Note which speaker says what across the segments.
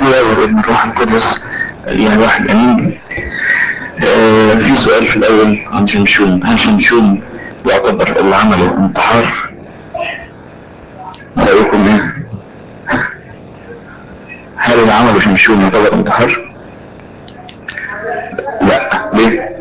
Speaker 1: باسم الله والابن الروح القدس الاله واحد امين. في سؤال في الاول عن شمشون. هل شمشون يعتبر اللي عمله انتحار؟ رايكم ايه؟ هل اللي عمله شمشون يعتبر انتحار؟ لا. ليه؟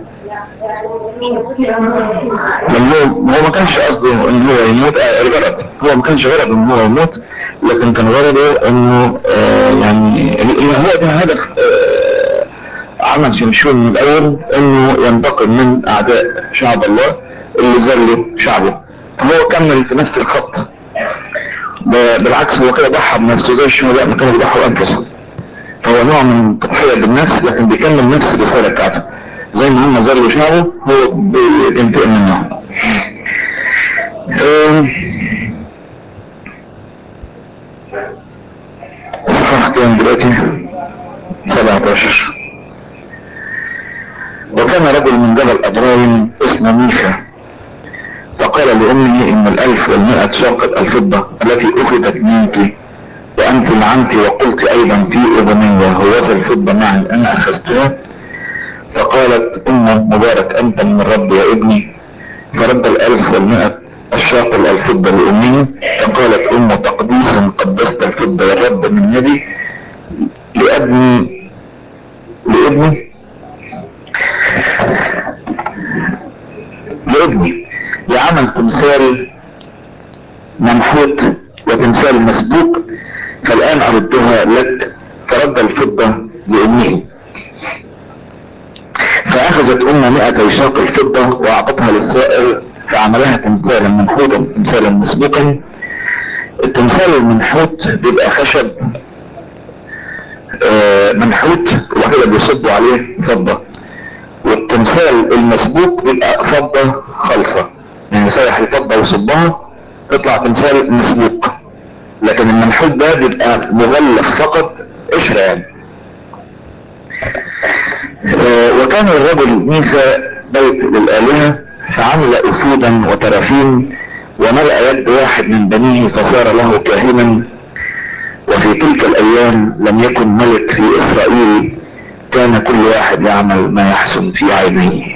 Speaker 1: لأن هو ما كانش قصده ان هو يموت. الغرض هو ما كانش غرض ان هو يموت، لكن كان غرضه انه يعني هو ده هدف عمل شمشون من الاول، انه ينتقم من اعداء شعب الله اللي ذلوا شعبه. فهو كمل في نفس الخط. بالعكس هو كده ضحى بنفسه زي الشهداء ما كانوا بيضحوا بانفسهم. فهو نوع من التضحية بالنفس، لكن بيكمل نفس الرسالة بتاعته. زي ما هم ذلوا شعبه هو بينتقم منهم. صح كام دلوقتي؟ 17. وكان رجل من جبل ابراهيم اسمه ميخا، فقال لامه ان 1100 شاقة الفضة التي اخذت منك وانت لعنت وقلت ايضا في اذني هوذا الفضة معي انا اخذتها. فقالت امه مبارك انت من الرب يا ابني. فرد 1100 الشاقل الفضة لامه. فقالت امه تقديسا قدست الفضة يا رب من يدي لابني لعمل تمثال منحوت وتمثال مسبوك، فالآن أردها لك. فرد الفضة لأمه. فأخذت أمه 200 شاقل فضة وأعطتها للسائر، فعملها تمثالا منحوتا تمثالا مسبوكا. التمثال المنحوت بيبقى خشب منحوت وبعد كده بيصبوا عليه فضة، والتمثال المسبوك بيبقى فضة خالصة، يعني يسيح الفضة ويصبها تطلع تمثال مسبوك. لكن المنحوت ده بيبقى مغلف فقط قشرة يعني. وكان الرجل ميخا بيت للآلهة، فعمل أفودا وترافين وملأ يد واحد من بنيه فصار له كاهنا. وفي تلك الأيام لم يكن ملك في إسرائيل، كان كل واحد يعمل ما يحسن في عينيه.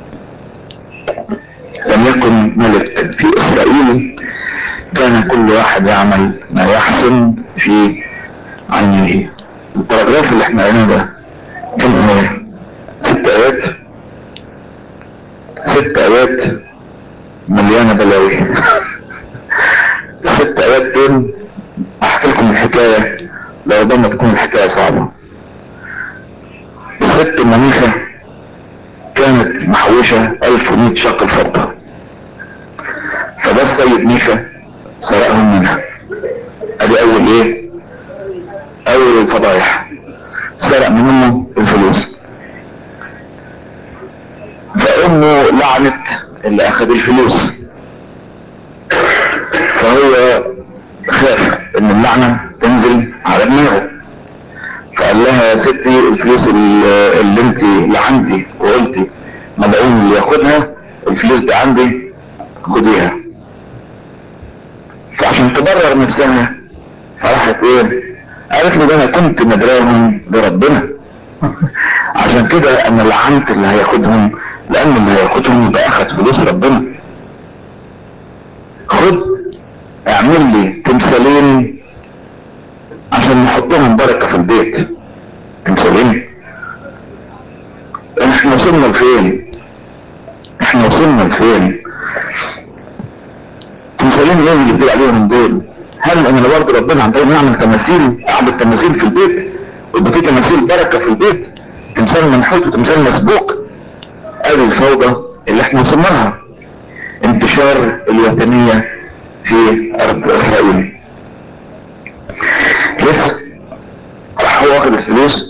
Speaker 1: لم يكن ملك في إسرائيل، كان كل واحد يعمل ما يحسن في عينيه. الباراجراف اللي احنا قلناه ده كان ايه؟ 6 آيات. 6 آيات مليانة بلاوي. 6 آيات دول احكي لكم الحكاية لو ده ما تكون الحكاية صعبة. الست منيخة كانت محوشة 1100 شقل فضة، فده السيد ميخا سرقهم منها. ادي اول ايه؟ اول الفضايح. سرق من امه الفلوس، فامه لعنت اللي اخذ الفلوس، فهو خاف ان اللعنة تنزل على دماغه. فقال لها يا ستي الفلوس اللي انت لعنتي وقلتي مدعون اللي ياخدها، الفلوس دي عندي خديها. فعشان تبرر نفسها فراحت ايه؟ قالت له ده انا كنت مدراهم بربنا، عشان كده انا لعنت اللي هياخدهم، لان اللي هياخدهم يبقى اخد فلوس ربنا. خد اعمل لي تمثالين عشان نحطهم بركة في البيت. تمثالين؟ احنا وصلنا لفين؟ احنا وصلنا لفين؟ تمثالين ايه اللي بيقول عليهم دول؟ هل انا برضه ربنا عندنا نعمل تماثيل، اعمل تماثيل في البيت ويبقى في تماثيل بركة في البيت؟ تمثال منحوت وتمثال مسبوك. ادي الفوضى اللي احنا وصلنا لها. انتشار الوثنية في ارض اسرائيل. لسه راح هو واخد الفلوس.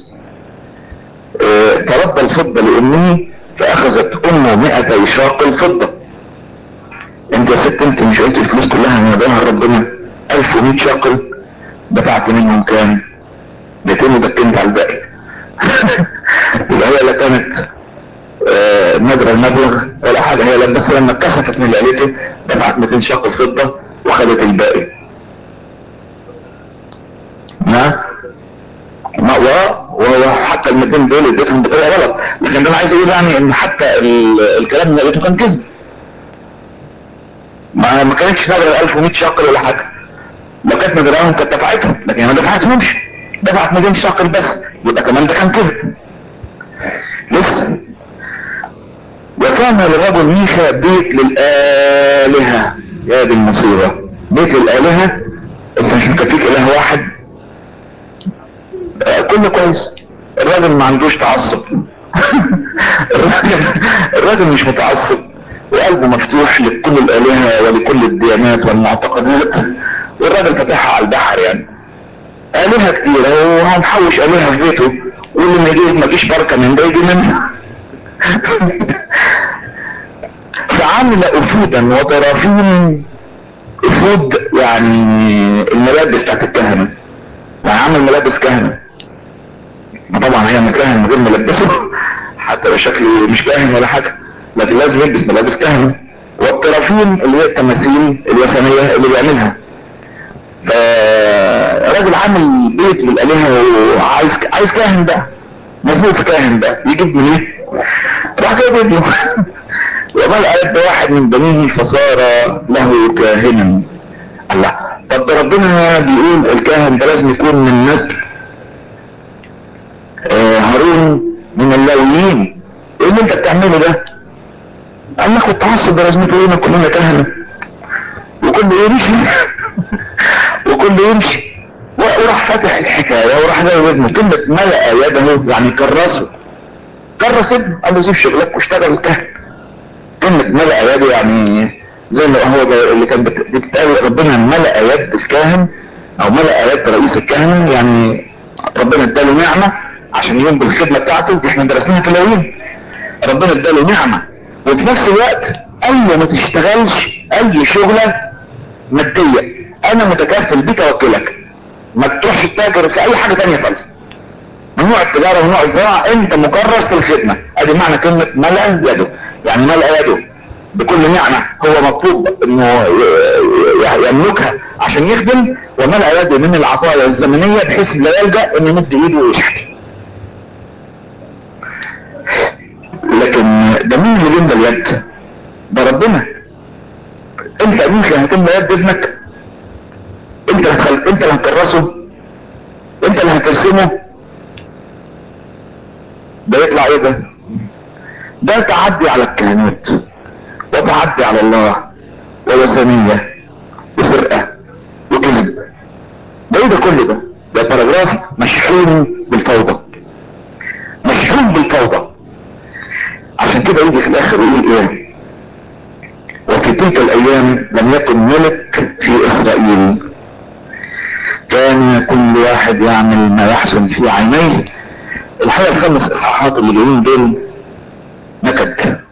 Speaker 1: ترد الفضة لامه، فاخذت امه 200 شاقل فضة. انت يا ست انت مش قلت الفلوس كلها من يدها ربنا 1100 شاقل؟ دفعت منهم كام؟ 200 ودكنت على الباقي. يبقى هي لا كانت نادرة المبلغ ولا حاجة، هي بس لما اتكسفت من اللي قالته دفعت 200 شاقل فضة وخدت الباقي. ما وهو حتى المتين دول اديتهم بطريقه غلط، لكن انا عايز اقول يعني ان حتى الكلام اللي قلته كان كذب. ما كانتش نادرة 1100 شاقل ولا حاجه، لو كانت نادرهم كانت دفعتهم، لكن ما دفعتهمش، دفعت 200 شاقل بس، يبقى كمان ده كان كذب. لسه. وكان للرجل ميخا بيت للآلهة. يا دي المصيبة، بيت للآلهة. انت مش مكفيك اله واحد؟ كله كويس، الراجل ما عندوش تعصب. الراجل مش متعصب، وقلبه مفتوح لكل الآلهة ولكل الديانات والمعتقدات، والراجل فاتحها على البحر يعني. آلهة كتيرة وهنحوش آلهة في بيته، واللي ما يجيش بركة من ده يجي منه. فعمل أفودا وطرافين. أفود يعني الملابس بتاعت الكهنة، يعني عمل ملابس كهنة. طبعا هي مكاهن من غير ملبسه حتى لو شكله مش كاهن ولا حاجة، لكن لازم يلبس ملابس كهنة. والطرافين اللي هي التماثيل الوثنية اللي بيعملها. فراجل عامل بيت للآلهة وعايز كاهن بقى، مظبوط كاهن بقى، يجيب منين؟ راح جايب ابنه. وقال قال ده واحد من بنيه فصار له كاهنا. الله، طب ده ربنا بيقول الكاهن ده لازم يكون من نسل هارون من اللاويين، ايه اللي انت بتعمله ده؟ قال لك التعصب ده لازم يكون كلنا كهنه، وكله يمشي. وكله يمشي. وراح فاتح الحكايه وراح جايب ابنه. كلمه ملأ يده يعني كرسه، كرس ابنه، قال له سيب شغلك واشتغل كهن. كلمة ملأ يده يعني زي ما هو اللي كان بتتقال ربنا ملأ يد الكاهن او ملأ يد رئيس الكهنة، يعني ربنا اداله نعمة عشان يقوم بالخدمة بتاعته، دي احنا درسناها في اللاويين. ربنا اداله نعمة، وفي نفس الوقت قال له ما تشتغلش اي شغلة مادية، انا متكفل بك اوكلك، ما تروحش تتاجر في اي حاجة تانية خالص، ممنوع التجارة وممنوع الزراعة، انت مكرس للخدمة. ادي معنى كلمة ملأ يده، يعني ملأ يده بكل نعمة هو مطلوب انه يملكها عشان يخدم، وملأ يده من العطايا الزمنية بحيث لا يلجأ ان يمد ايده ويشحت. لكن ده مين اللي بيملى اليد؟ ده ربنا. انت مين اللي هتملى يد ابنك؟ انت اللي هتكرسه، انت اللي هترسمه. ده يطلع ايه ده؟ ده تعدي على الكهنوت، وتعدي على الله، ووثنية، وسرقة، وكذب. ده ايه ده كله ده؟ ده باراجراف مشحون بالفوضى، مشحون بالفوضى. عشان كده يجي في الاخر يقول ايه؟ وفي تلك الايام لم يكن ملك في اسرائيل، كان كل واحد يعمل ما يحسن في عينيه. الحقيقة الخمس اصحاحات اللي جايين دول نكد،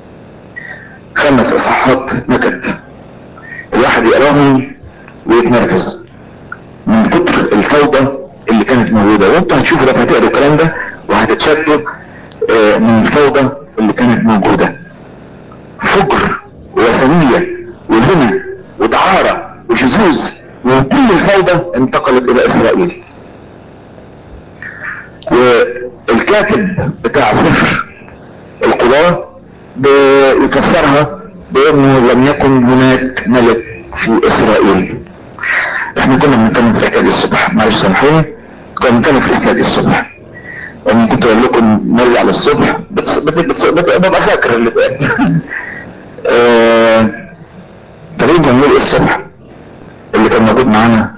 Speaker 1: 5 اصحاحات نكد، الواحد يقراهم ويتنرفز من كتر الفوضى اللي كانت موجودة. وانتوا هتشوفوا لما هتقروا الكلام ده وهتتشدوا من الفوضى اللي كانت موجودة. فجر ووثنية وزنا ودعارة وشذوذ، وكل الفوضى انتقلت الى اسرائيل. والكاتب بتاع سفر القضاة بيكسرها بانه لم يكن هناك ملك في اسرائيل. احنا كنا بنتكلم في الحكايه دي الصبح، معلش سامحوني، كنا بنتكلم في الحكايه دي الصبح، وانا كنت اقول لكم نرجع للصبح بس ببقى فاكر اللي بقى. تقريبا نقول الصبح اللي كان موجود معانا.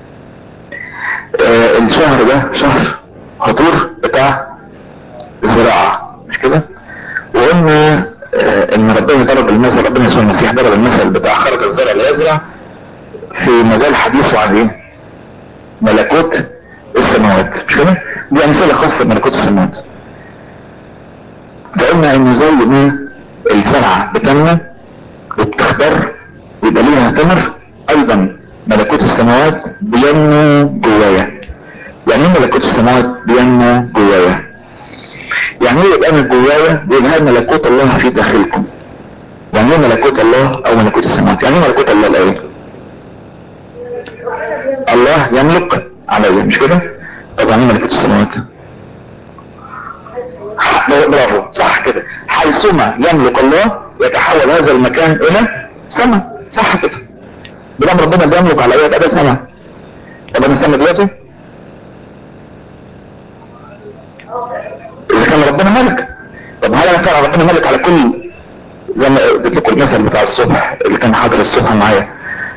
Speaker 1: الشهر ده شهر خطير بتاع الزراعه، مش كده؟ وقلنا ان ربنا ضرب المثل، ربنا يسوع المسيح ضرب المثل بتاع خرج الزرع ليزرع في مجال حديثه عن ايه؟ ملكوت السماوات، مش كده؟ دي امثله خاصه بملكوت السماوات. فقلنا انه زي ما الزرعه بتنمى وبتخضر ويبقى ليها ثمر، ايضا ملكوت السماوات بينمو جوايا. يعني ايه ملكوت السماوات بينمو جوايا؟ يعني ايه يبقى انا جوايا ويبقى ملكوت الله في داخلكم؟ يعني ايه ملكوت الله او ملكوت السماوات؟ يعني ايه ملكوت الله الاول؟ الله يملك عليا، مش كده؟ طب طب يعني ملكوت السماوات؟ برافو، صح كده. حيثما يملك الله يتحول هذا المكان الى سماء، صح كده. بدل ربنا بيملك على ايه يبقى ده سماء. طب انا سماء دلوقتي اذا كان ربنا ملك. طب هل انا كان ربنا ملك على كل، زي ما اديت لكم المثل بتاع الصبح اللي كان حاضر الصبح معايا.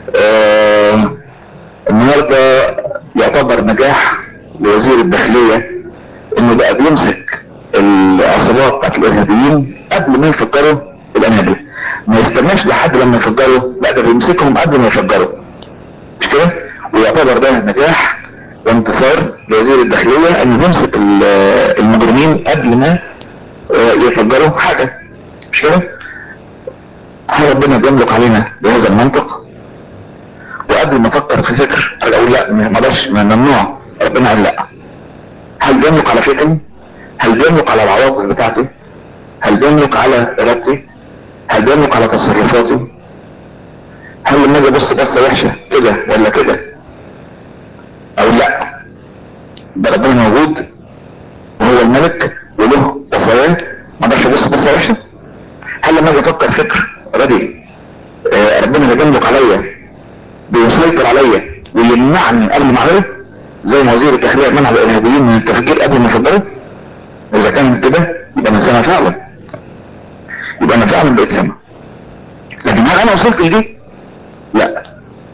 Speaker 1: النهارده يعتبر نجاح لوزير الداخليه انه بقى بيمسك العصابات بتاعت الارهابيين قبل ما يفجروا القنابل. ما يستناش لحد لما يفجروا، لا ده بيمسكهم قبل ما يفجروا، مش كده؟ ويعتبر ده نجاح وانتصار لوزير الداخليه انه يمسك المجرمين قبل ما يفجروا حاجه، مش كده؟ هل ربنا بيملك علينا بهذا المنطق؟ وقبل ما افكر في فكر اقول لا ما اقدرش، ممنوع، ربنا قال لا. هل بيملك على فكري؟ هل بيملك على العواطف بتاعتي؟ هل بيملك على ارادتي؟ هل بيملك على تصرفاتي؟ هل لما اجي ابص بصه وحشه كده ولا كده اقول لا ده ربنا موجود وهو الملك وله وصاياه ما اقدرش ابص بصه وحشه؟ هل لما اجي افكر فكر ردي ربنا اللي بيملك عليا بيسيطر عليا ويمنعني قبل ما اعمله، زي ما وزير الداخليه منع الارهابيين من التفجير قبل ما يفجروا؟ اذا كان كده يبقى انا سامع فعلا، يبقى انا فعلا بقيت سامع. لكن هل انا وصلت لدي؟ لا.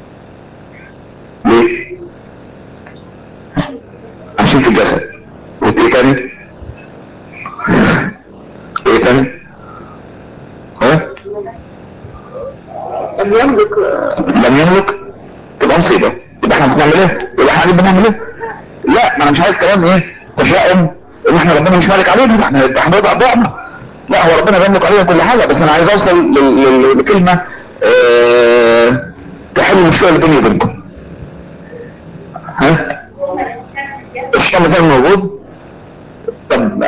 Speaker 1: ليه؟ عشان في الجسد. وايه تاني؟ ايه تاني؟ ها؟ لم يملك. لم يملك تبقى مصيبه. يبقى احنا بنعمل ايه؟ يبقى احنا بنعمل ايه؟ لا، ما انا مش عايز كلام ايه تشاؤم ان احنا ربنا مش مالك علينا، احنا بنضع ضعنا. لا، هو ربنا بيملك علينا كل حاجه، بس انا عايز اوصل لكلمه تحل المشكله اللي بيني وبينكم. ها؟ الشيطان مثلا موجود. طب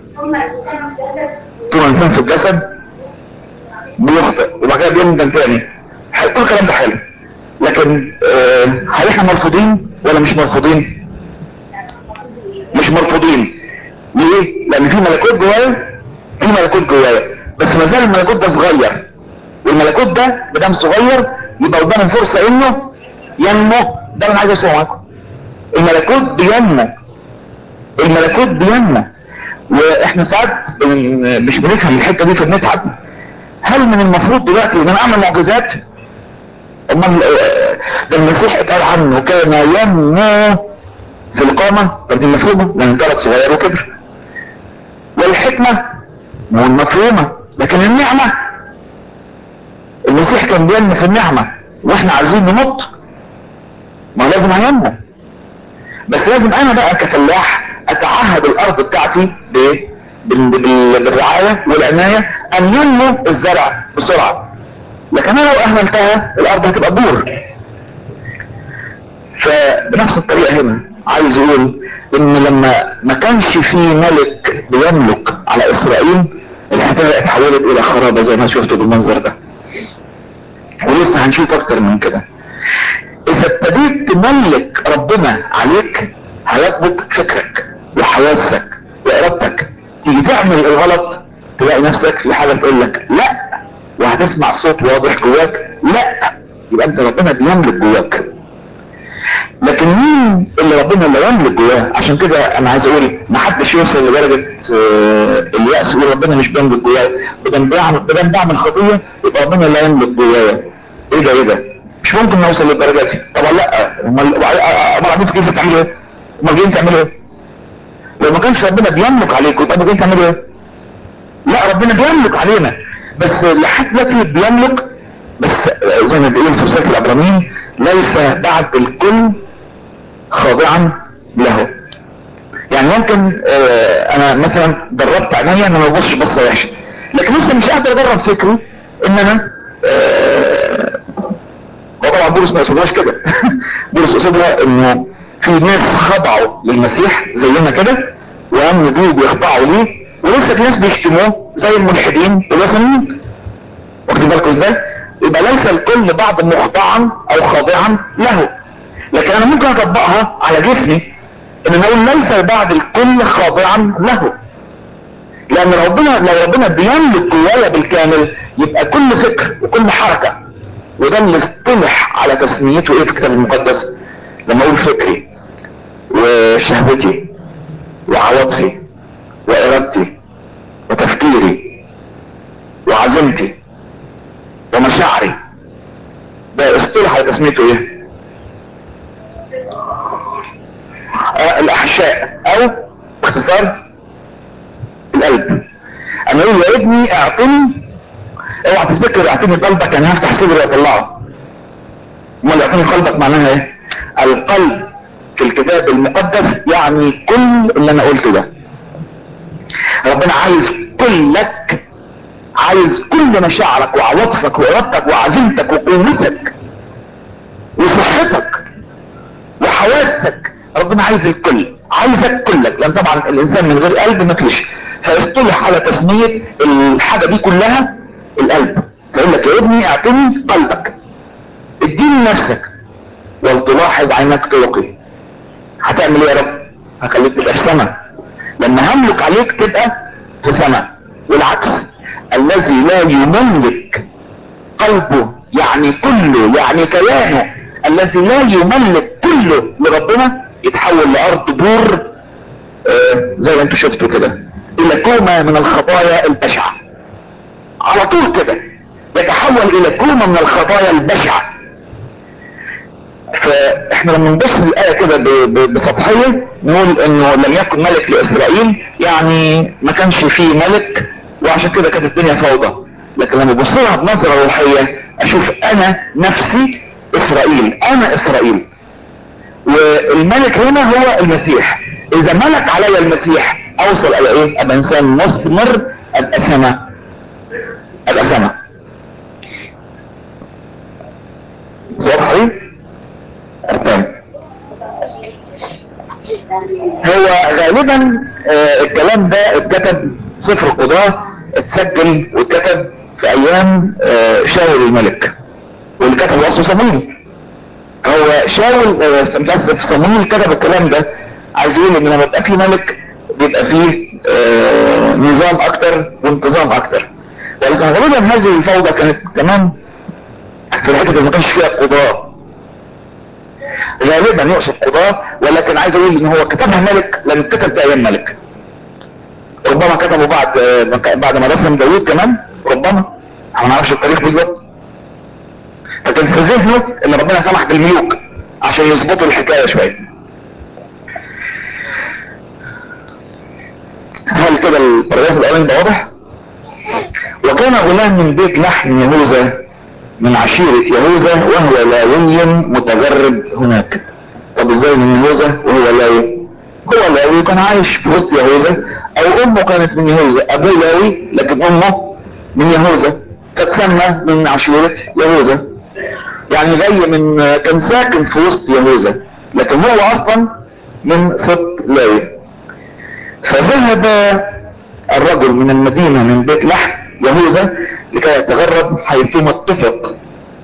Speaker 1: طول انسان في الجسد بيخطئ وبعد كده بيندم تاني، كل الكلام ده حلو، لكن هل احنا مرفوضين ولا مش مرفوضين؟ مش مرفوضين. ليه؟ لان في ملكوت جوايا، في ملكوت جوايا، بس ما زال الملكوت ده صغير، والملكوت ده مادام صغير يبقى قدامه فرصه انه ينمو. ده اللي انا عايز اوصله معاكم. الملكوت بينمو، الملكوت بينمو. واحنا ساعات مش بنفهم الحته دي فبنتعب. هل من المفروض دلوقتي ان انا اعمل معجزات؟ امال ده المسيح اتقال عنه كان ينمو في القامه. طب دي مفهومه لان اتولد صغير وكبر. والحكمه مفهومه، لكن النعمه، المسيح كان بينمو في النعمه واحنا عايزين ننط، ما لازم هينمو. بس لازم انا بقى كفلاح اتعهد الارض بتاعتي بالرعايه والعنايه ان ينمو الزرع بسرعه. لكن انا لو اهملتها الارض هتبقى بور. فبنفس الطريقه هنا عايز اقول ان لما ما كانش في ملك بيملك على اسرائيل الحكايه اتحولت الى خرابه زي ما شفتوا بالمنظر ده، ولسه هنشوف اكتر من كده. اذا ابتديت تملك ربنا عليك هيضبط فكرك وحواسك وارادتك. تيجي تعمل الغلط تلاقي نفسك في حاجه تقول لك لا، وهتسمع صوت واضح جواك لا، يبقى انت ربنا بيملك جواك. لكن مين اللي ربنا اللي يملك جواه؟ عشان كده انا عايز اقول ما حدش يوصل لدرجه اليأس يقول ربنا مش بيملك جوايا، بدل بعمل خطيه يبقى ربنا اللي يملك جوايا. ايه ده ايه ده؟ مش ممكن نوصل للدرجه دي. طبعا لا. امال قاعدين في كيسه تعملوا ايه؟ امال جايين تعملوا ايه؟ لو ما كانش ربنا بيملك عليكم يبقى جايين تعملوا ايه؟ لا، ربنا بيملك علينا، بس لحد دلوقتي بيملك، بس زي ما بيقول في رساله العبرانيين ليس بعد الكل خاضعا له. يعني ممكن انا مثلا دربت عينيا ان ما ابصش بصه وحشه، لكن لسه مش قادر ادرب فكري ان انا وطبعا بولس ما يقصدهاش كده. بولس يقصدها انه في ناس خضعوا للمسيح زينا كده وامنوا بيه وبيخضعوا ليه، ولسه في ناس بيشتموه زي الملحدين والوثنيين. واخدين بالكم ازاي؟ يبقى ليس الكل بعض مخضعا او خاضعا له، لكن انا ممكن اطبقها على جسمي. ان نقول ليس بعد الكل خاضعا له، لان لو ربنا بيملك جوايا بالكامل يبقى كل فكر وكل حركة، وده اللي اصطلح على تسميته ايه في الكتاب المقدس، لما اقول فكري وشهوتي وعواطفي وارادتي وتفكيري وعزيمتي ومشاعري، ده اصطلح على تسميته ايه؟ الاحشاء، او باختصار القلب. انا اقول يا ابني اعطني، اوعى تفتكر اعطني قلبك يعني هفتح صدري واطلعه، امال اعطني قلبك معناها ايه؟ القلب في الكتاب المقدس يعني كل اللي انا قلته ده. ربنا عايز كلك، عايز كل مشاعرك وعواطفك وارادتك وعزيمتك وقوتك وصحتك وحواسك. ربنا عايز الكل، عايزك كلك، لان طبعا الانسان من غير قلب ما فيش، فيصطلح على تسمية الحاجة دي كلها القلب. فيقول لك يا ابني اعطني قلبك، اديني نفسك ولتلاحظ عينك طرقي. هتعمل ايه يا رب؟ هخليك تبقى في سما، لما هملك عليك تبقى في سما. والعكس، الذي لا يملك قلبه يعني كله يعني كيانه، الذي لا يملك كله لربنا يتحول لارض بور، زي ما انتوا شفتوا كده، الى كومة من الخطايا البشعة. على طول كده يتحول الى كومة من الخطايا البشعة. فاحنا لما نبص الآية كده بسطحية نقول انه لم يكن ملك لاسرائيل، يعني ما كانش فيه ملك وعشان كده كانت الدنيا فوضى. لكن لما ابص لها بنظرة روحية اشوف انا نفسي اسرائيل، انا اسرائيل، والملك هنا هو المسيح. اذا ملك علي المسيح اوصل الى ايه؟ ابقى انسان مثمر، ابقى سما، ابقى سما. واضح ايه؟ تمام. هو غالبا الكلام ده اتكتب، سفر القضاء اتسجل واتكتب في ايام شاول الملك، واللي كتبه اصله صمويل. هو شاول متأسف صمويل كتب الكلام ده عايز يقول ان لما يبقى في ملك بيبقى فيه نظام اكتر وانتظام اكتر. ولكن غالبا هذه الفوضى كانت كمان في الحته اللي ما كانش فيها قضاء، غالبا يقصد قضاء، ولكن عايز اقول ان هو كتبها ملك لان كتب في ايام ملك. ربما كتبه بعد ما رسم داوود كمان، ربما احنا ما نعرفش التاريخ بالظبط. فكان في ذهنه ان ربنا سمح بالملوك عشان يظبطوا الحكايه شويه. هل كده البراجراف الاولاني ده واضح؟ وكان غلام من بيت لحم يهوذا من عشيرة يهوذا وهو لاوي متغرب هناك. طب ازاي من يهوذا وهو لاوي؟ هو لاوي كان عايش في وسط يهوذا، او امه كانت من يهوذا، ابوه لاوي لكن امه من يهوذا، فتسمى من عشيرة يهوذا. يعني جاي من، كان ساكن في وسط يهوذا لكن هو اصلا من سبط لاوي. فذهب الرجل من المدينة من بيت لحم يهوذا لكي يتغرب حيثما اتفق.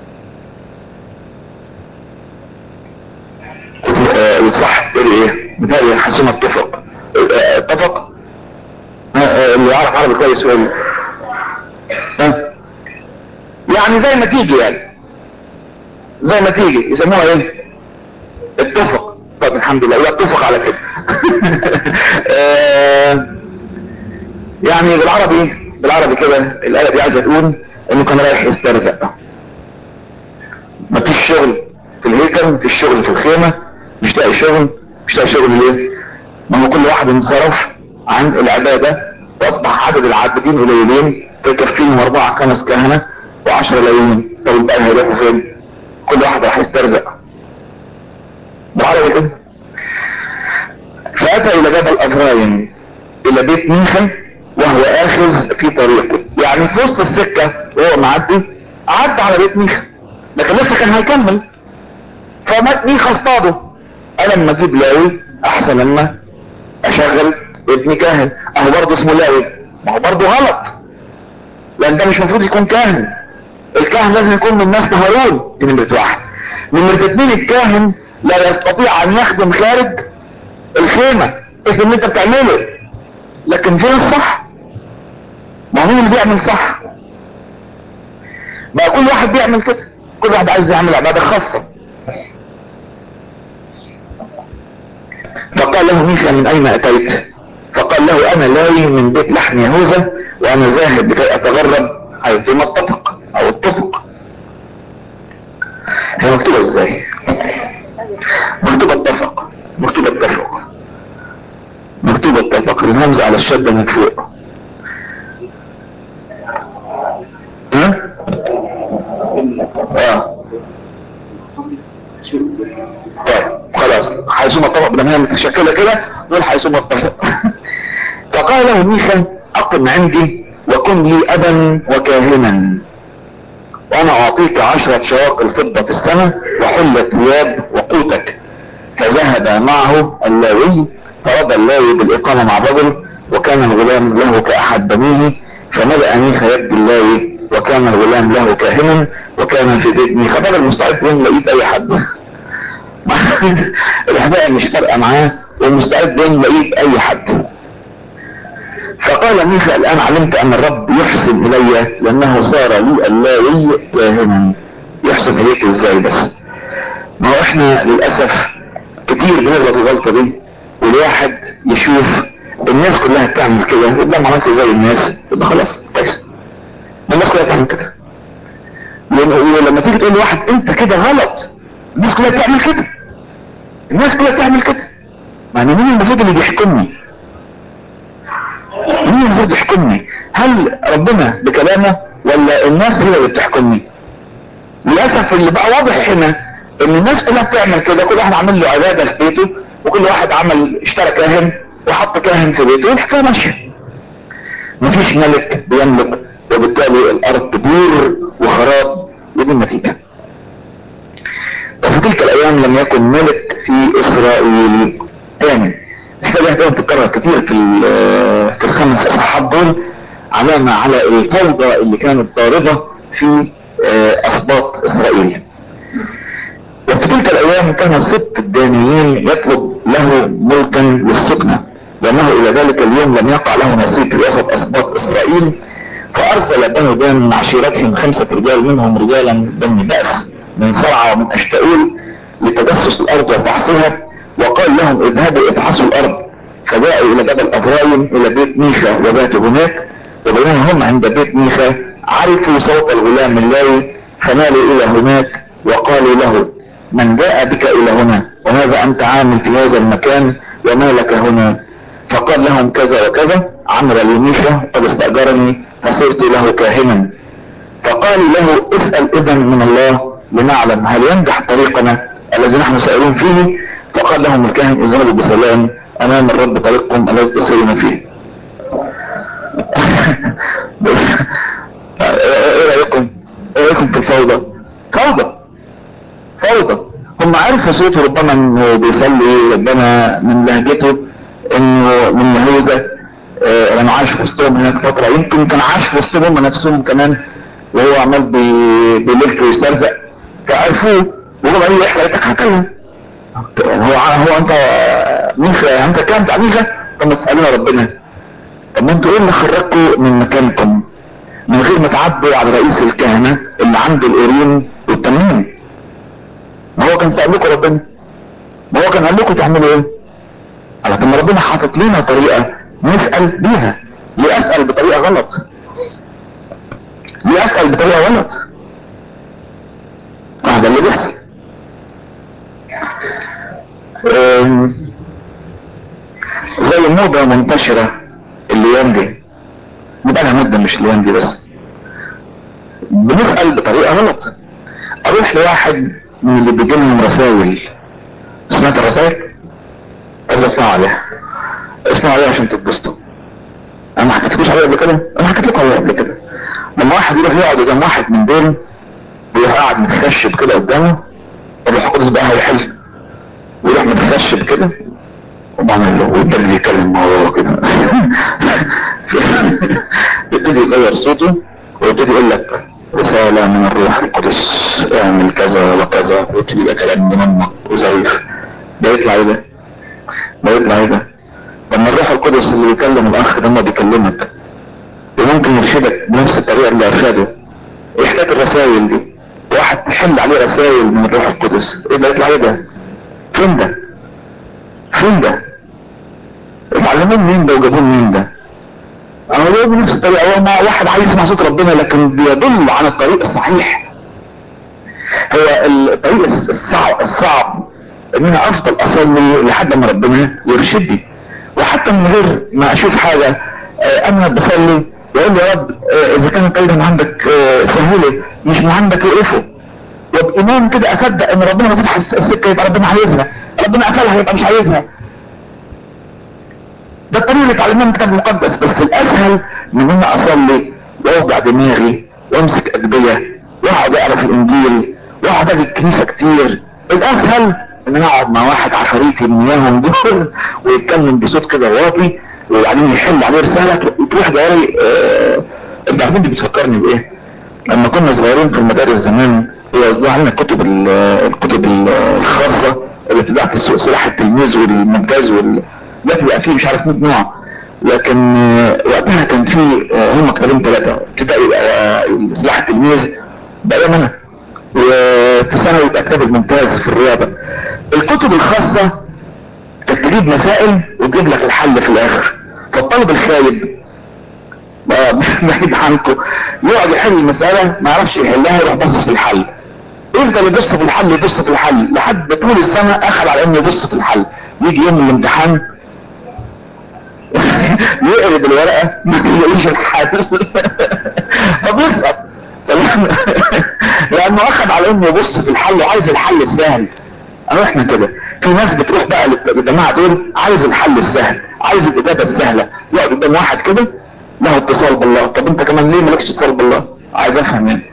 Speaker 1: صح تقول ايه؟ مثال حيثما اتفق، اتفق. اللي يعرف عربي كويس يقول يعني زي ما تيجي، يعني زي ما تيجي يسموها ايه؟ اتفق. طب الحمد لله لا اتفق على كده. يعني بالعربي كده الآية دي عايزة تقول انه كان رايح يسترزق. مفيش شغل في الهيكل، مفيش شغل في الخيمة، مش لاقي شغل. مش لاقي شغل ليه؟ ما هو كل واحد انصرف عن العبادة واصبح عدد العابدين قليلين، فيكفيهم 4 5 كهنة و10 لاويين. طب الباقي هيروحوا فين؟ كل واحد راح يسترزق. بالعربي كده. فأتى إلى جبل أفرايم إلى بيت ميخا وهو آخذ في طريقه. يعني في وسط السكة وهو معدي عدى على بيت ميخا، لكن لسه كان هيكمل. فمات ميخا اصطاده، انا لما اجيب لاوي احسن لما اشغل ابن كاهن. اهو برضه اسمه لاوي، ما هو برضه غلط، لان ده مش المفروض يكون كاهن. الكاهن لازم يكون من نسل هارون. دي نمرة 1. نمرة 2، الكاهن لا يستطيع ان يخدم خارج الخيمة ايه اللي انت بتعمله، لكن فين الصح؟ ما هو مين اللي بيعمل صح؟ بقى كل واحد بيعمل كده، كل واحد عايز يعمل عبادة خاصة. فقال له ميخا من اين اتيت؟ فقال له انا لاوي من بيت لحم يهوذا، وانا ذاهب لكي اتغرب حيثما اتفق او اتفق. هي مكتوبة ازاي؟ مكتوبة اتفق، مكتوبة اتفق، مكتوبة اتفق، الهمزة على الشدة من فوق. ها؟ اه طيب خلاص، حيثما اتفق بدمها متشكلة كده، نقول حيثما اتفق. فقال له ميخا اقم عندي وكن لي ابا وكاهنا، وانا اعطيك 10 شواقل فضة في السنة وحلة ثياب وقوتك. فذهب معه اللاوي، فرد اللاوي بالاقامة مع الرجل، وكان الغلام له كاحد بنيه. فملأ ميخا يد اللاوي، وكان الغلام له كاهنا، وكان في بيت ميخا. بدل مستعد بين لقيت اي حد. الحباية مش فارقة معاه، والمستعد بين لقيت اي حد. فقال ميخا الان علمت ان الرب يحسن الي، لانه صار لي اللاوي كاهنا. يحسن اليك ازاي بس؟ ما هو احنا للاسف كتير بنغلط الغلطة دي، والواحد يشوف الناس كلها بتعمل كده، يبقى ما عملت زي الناس، يبقى خلاص كويس. الناس كلها بتعمل كده، ولما تيجي تقول لواحد انت كده غلط، الناس كلها بتعمل كده، الناس كلها بتعمل كده، يعني مين المفروض اللي بيحكمني؟ مين المفروض يحكمني؟ هل ربنا بكلامه ولا الناس هي اللي بتحكمني؟ للاسف اللي بقى واضح هنا ان الناس كلها بتعمل كده، كل واحد عمل له عباده في بيته، وكل واحد عمل اشترى كاهن وحط كاهن في بيته، والحكايه ماشيه. مفيش ملك بيملك، وبالتالي الارض تدور وخراب، ودي النتيجه. وفي تلك الايام لم يكن ملك في اسرائيل تاني. الحكايه دي بتتكرر كتير في الخمس اصحاحات دول، علامه على الفوضى اللي كانت ضاربه في اسباط اسرائيل. وفي تلك الايام كان ست الدانيين يطلب له ملكا للسكنة، لانه الى ذلك اليوم لم يقع له نصيب في وسط اسباط اسرائيل. فارسل بنو دان من عشيرتهم 5 رجال، منهم رجالا بني بأس من صرعى ومن اشتاول، لتجسس الارض وفحصها، وقال لهم اذهبوا افحصوا الارض. فجاءوا الى جبل افرايم الى بيت ميخا وباتوا هناك. وبينما هم عند بيت ميخا عرفوا صوت الغلام اللاوي، فمالوا الى هناك وقالوا له من جاء بك الى هنا، وماذا انت عامل في هذا المكان، وما لك هنا؟ فقال لهم كذا وكذا، عمل لي ميخا قد استأجرني فصرت له كاهنا. فقالوا له اسأل اذن من الله لنعلم هل ينجح طريقنا الذي نحن سائلين فيه. فقال لهم الكاهن اذهبوا بسلام، امام الرب طريقكم الذي تسيرون فيه. ايه رايكم؟ ايه رايكم في الفوضى؟ فوضى، فوضى. هم عرفوا صوته، ربما انه بيصلي، ربما من لهجته انه من يهوذا، لانه عاش في وسطهم هناك فتره، يمكن كان عاش في وسطهم هم نفسهم كمان، وهو عمال بيلف ويسترزق، فعرفوه. وهو قال له احنا هتكلم، هو انت ميخا، انت كام بتاع ميخا؟ طب ما تسالونا ربنا. طب ما انتوا ايه اللي خرجكوا من مكانكم من غير ما تعدوا على رئيس الكهنه اللي عنده القرين والتميم؟ ما هو كان سأل لكم ربنا، ما هو كان قال لكم تعملوا ايه؟ على طب ما ربنا حاطط لنا طريقه نسال بيها. ليه اسال بطريقه غلط؟ ليه اسال بطريقه غلط؟ ده اللي بيحصل. زي موضة منتشرة الايام دي، بقالها مدة مش الايام دي بس، بنسأل بطريقة غلط. اروح لواحد من اللي بيجي لهم رسائل، سمعت الرسائل؟ عايز اسمعوا عليها، اسمعوا عليها عشان تتبسطوا. انا ما حكيتلكوش عليها قبل كده؟ انا حكيت لكم عليها قبل كده. لما واحد يروح يقعد قدام واحد من دول، بيروح قاعد متخشب كده قدامه، الروح القدس بقى هيحل، ويروح متخشب كده وبعمل له، ويبتدي يتكلم هو كده. يبتدي يغير صوته، ويبتدي يقول لك رسالة من الروح القدس، اعمل كذا وكذا، ويبتدي يبقى كلام منمق وظريف. ده يطلع ايه ده؟ ما يطلع ايه ده؟ لما الروح القدس اللي بيكلم الاخ ده ما بيكلمك وممكن يرشدك بنفس الطريقه اللي ارشده. ايه حكايه الرسائل دي؟ واحد تحل عليه رسائل من الروح القدس، ايه ده يطلع ايه ده؟ فين ده؟ فين ده؟ اتعلموه منين ده وجابوه منين ده؟ انا بقول بنفس الطريقه، هو ما واحد عايز يسمع صوت ربنا لكن بيدل على الطريق الصحيح. هو الطريق الصعب ان انا افضل اصلي لحد ما ربنا يرشدني، وحتى من غير ما اشوف حاجه انا بصلي واقول له يا رب اذا كان الطريق من عندك سهوله، مش من عندك وقفه. وبايمان كده اصدق ان ربنا ما فتح السكه يبقى ربنا عايزها، ربنا قفلها يبقى مش عايزها. ده الطريق اللي اتعلمناه من الكتاب المقدس. بس الاسهل من ان اصلي واوجع دماغي وامسك ادبيه واقعد اقرا في الانجيل واقعد اجي الكنيسه كتير. الاسهل ان انا اقعد مع واحد عفاريتي من اياهم دول ويتكلم بصوت كده واطي وبعدين يحل عليه رساله وتروح جاري. انت عارفين دي بتفكرني بايه؟ لما كنا صغيرين في المدارس زمان يوزعوا علينا الكتب الخاصه اللي بتتباع في السوق، سلاح التلميذ والممتاز ده بيبقى فيه مش عارف 100 نوع. لكن وقتها كان في هم كتابين ثلاثه، ابتدائي يبقى سلاح التلميذ بقى انا، وفي ثانوي يبقى كتاب الممتاز في الرياضه. الكتب الخاصه كانت تجيب مسائل وتجيب لك الحل في الاخر، فالطالب الخايب بعيد عنكم يقعد يحل المساله ما يعرفش يحلها، يروح باصص في الحل، يفضل يبص في الحل يبص في الحل لحد طول السنه اخذ على انه يبص في الحل. يجي يوم الامتحان يقلب الورقه ما يلاقيش الحل فبيسقط لانه اخذ على انه يبص في الحل وعايز الحل السهل. احنا كده في ناس بتروح بقى للجماعه دول عايز الحل السهل، عايز الاجابه السهله، يقعد قدام واحد كده له اتصال بالله. طب انت كمان ليه مالكش اتصال بالله؟ عايز افهم يعني.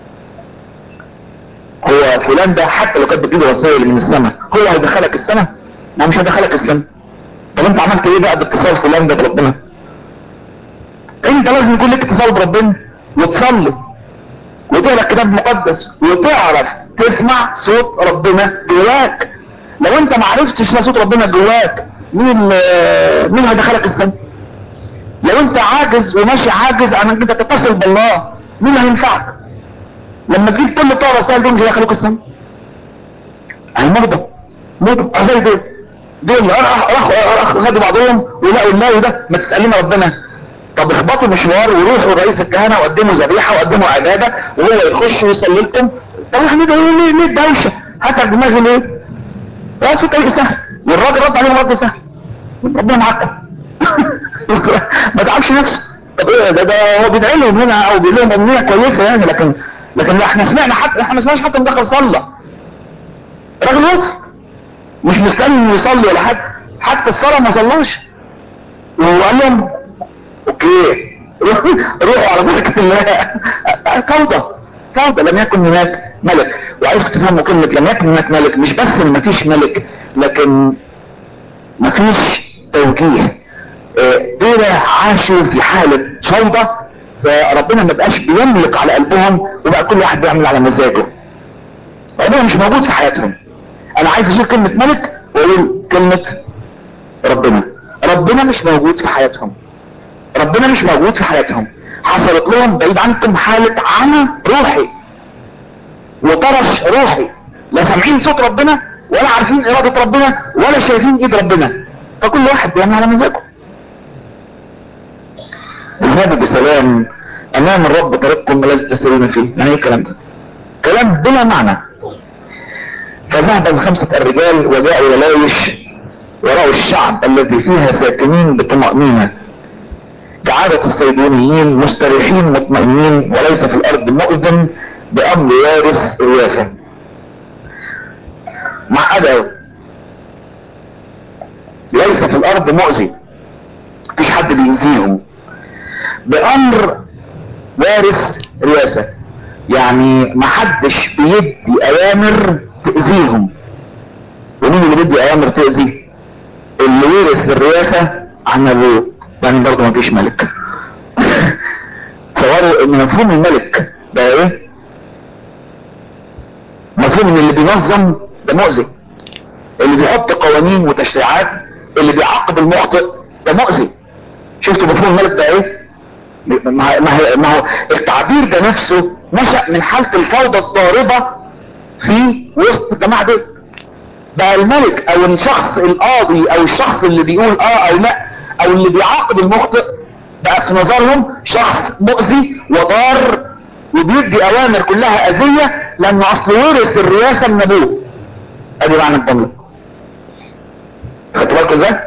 Speaker 1: هو فلان ده حتى لو كانت بتجيله رسائل من السماء هو هيدخلك السماء؟ ما مش هيدخلك السماء. طب انت عملت ايه بقى باتصال فلان ده بربنا؟ انت لازم يكون لك اتصال بربنا وتصلي وتقرا الكتاب المقدس وتعرف تسمع صوت ربنا جواك. لو انت ما عرفتش تسمع صوت ربنا جواك مين هيدخلك السماء؟ لو انت عاجز وماشي عاجز عن انك انت تتصل بالله مين اللي هينفعك؟ لما تجيب كل بتوع الرسائل دول مش هيدخلوك السماء. المرضى زي دول خدوا بعضهم ولقوا الناوي ده ما تسألنا ربنا. طب اخبطوا مشوار وروحوا رئيس الكهنه وقدموا ذبيحه وقدموا عباده وهو يخش ويصلي لكم. طب احنا ليه الدوشه؟ هاتك دماغي ليه؟ ده في طريق سهل والراجل رد عليهم رد سهل. ربنا معاك ما تعبش نفسك. طب ايه ده هو بيدعي لهم هنا او بيقول لهم امنيه كويسه يعني، لكن لا احنا سمعنا احنا ما سمعناش حتى مدخل صلى. راجل وصل مش مستني انه يصلي ولا حتى الصلاه ما صلاش وقال لهم اوكي روحوا على بركه الله. فوضى لم يكن هناك ملك. وعايزك تفهموا كلمه لم يكن هناك ملك مش بس ان مفيش ملك، لكن مفيش توجيه. دول عاشوا في حاله فوضى فربنا ما بقاش بيملك على قلبهم وبقى كل واحد بيعمل على مزاجه. ربنا مش موجود في حياتهم. انا عايز اشيل كلمه ملك واقول كلمه ربنا مش موجود في حياتهم. ربنا مش موجود في حياتهم. حصلت لهم بعيد عنكم حالة عمى روحي وطرش روحي، لا سامعين صوت ربنا ولا عارفين ارادة ربنا ولا شايفين ايد ربنا، فكل واحد بيعمل على مزاجه. اذهبوا بسلام امام الرب طريقكم الذي تسيرون فيه. يعني ايه الكلام ده؟ كلام بلا معنى. فذهب 5 الرجال وجاءوا الى لايش ورأوا الشعب الذي فيها ساكنين بطمأنينة كعادة الصيدونيين مستريحين مطمئنين وليس في الارض مؤذن بامر وارث رياسة. معقدة ليس في الارض مؤذي مفيش حد بيأذيهم بامر وارث رياسة، يعني محدش بيدي اوامر تأذيهم. ومين اللي بيدي اوامر تأذي؟ اللي ورث الرياسة عن ابوه، يعني برضه مفيش ملك. تصوروا ان مفهوم الملك ده ايه؟ مفهوم ان اللي بينظم ده مؤذي، اللي بيحط قوانين وتشريعات اللي بيعاقب المخطئ ده مؤذي. شفتوا مفهوم الملك ده ايه؟ ما هو التعبير ده نفسه نشأ من حالة الفوضى الضاربة في وسط الجماعة دي. بقى الملك او الشخص القاضي او الشخص اللي بيقول او لا او اللي بيعاقب المخطئ بقى في نظرهم شخص مؤذي وضار وبيدي اوامر كلها اذية، لانه اصل ورث الرئاسة من ابوه. ادي معنى الجملة. خدتوا بالكم ازاي؟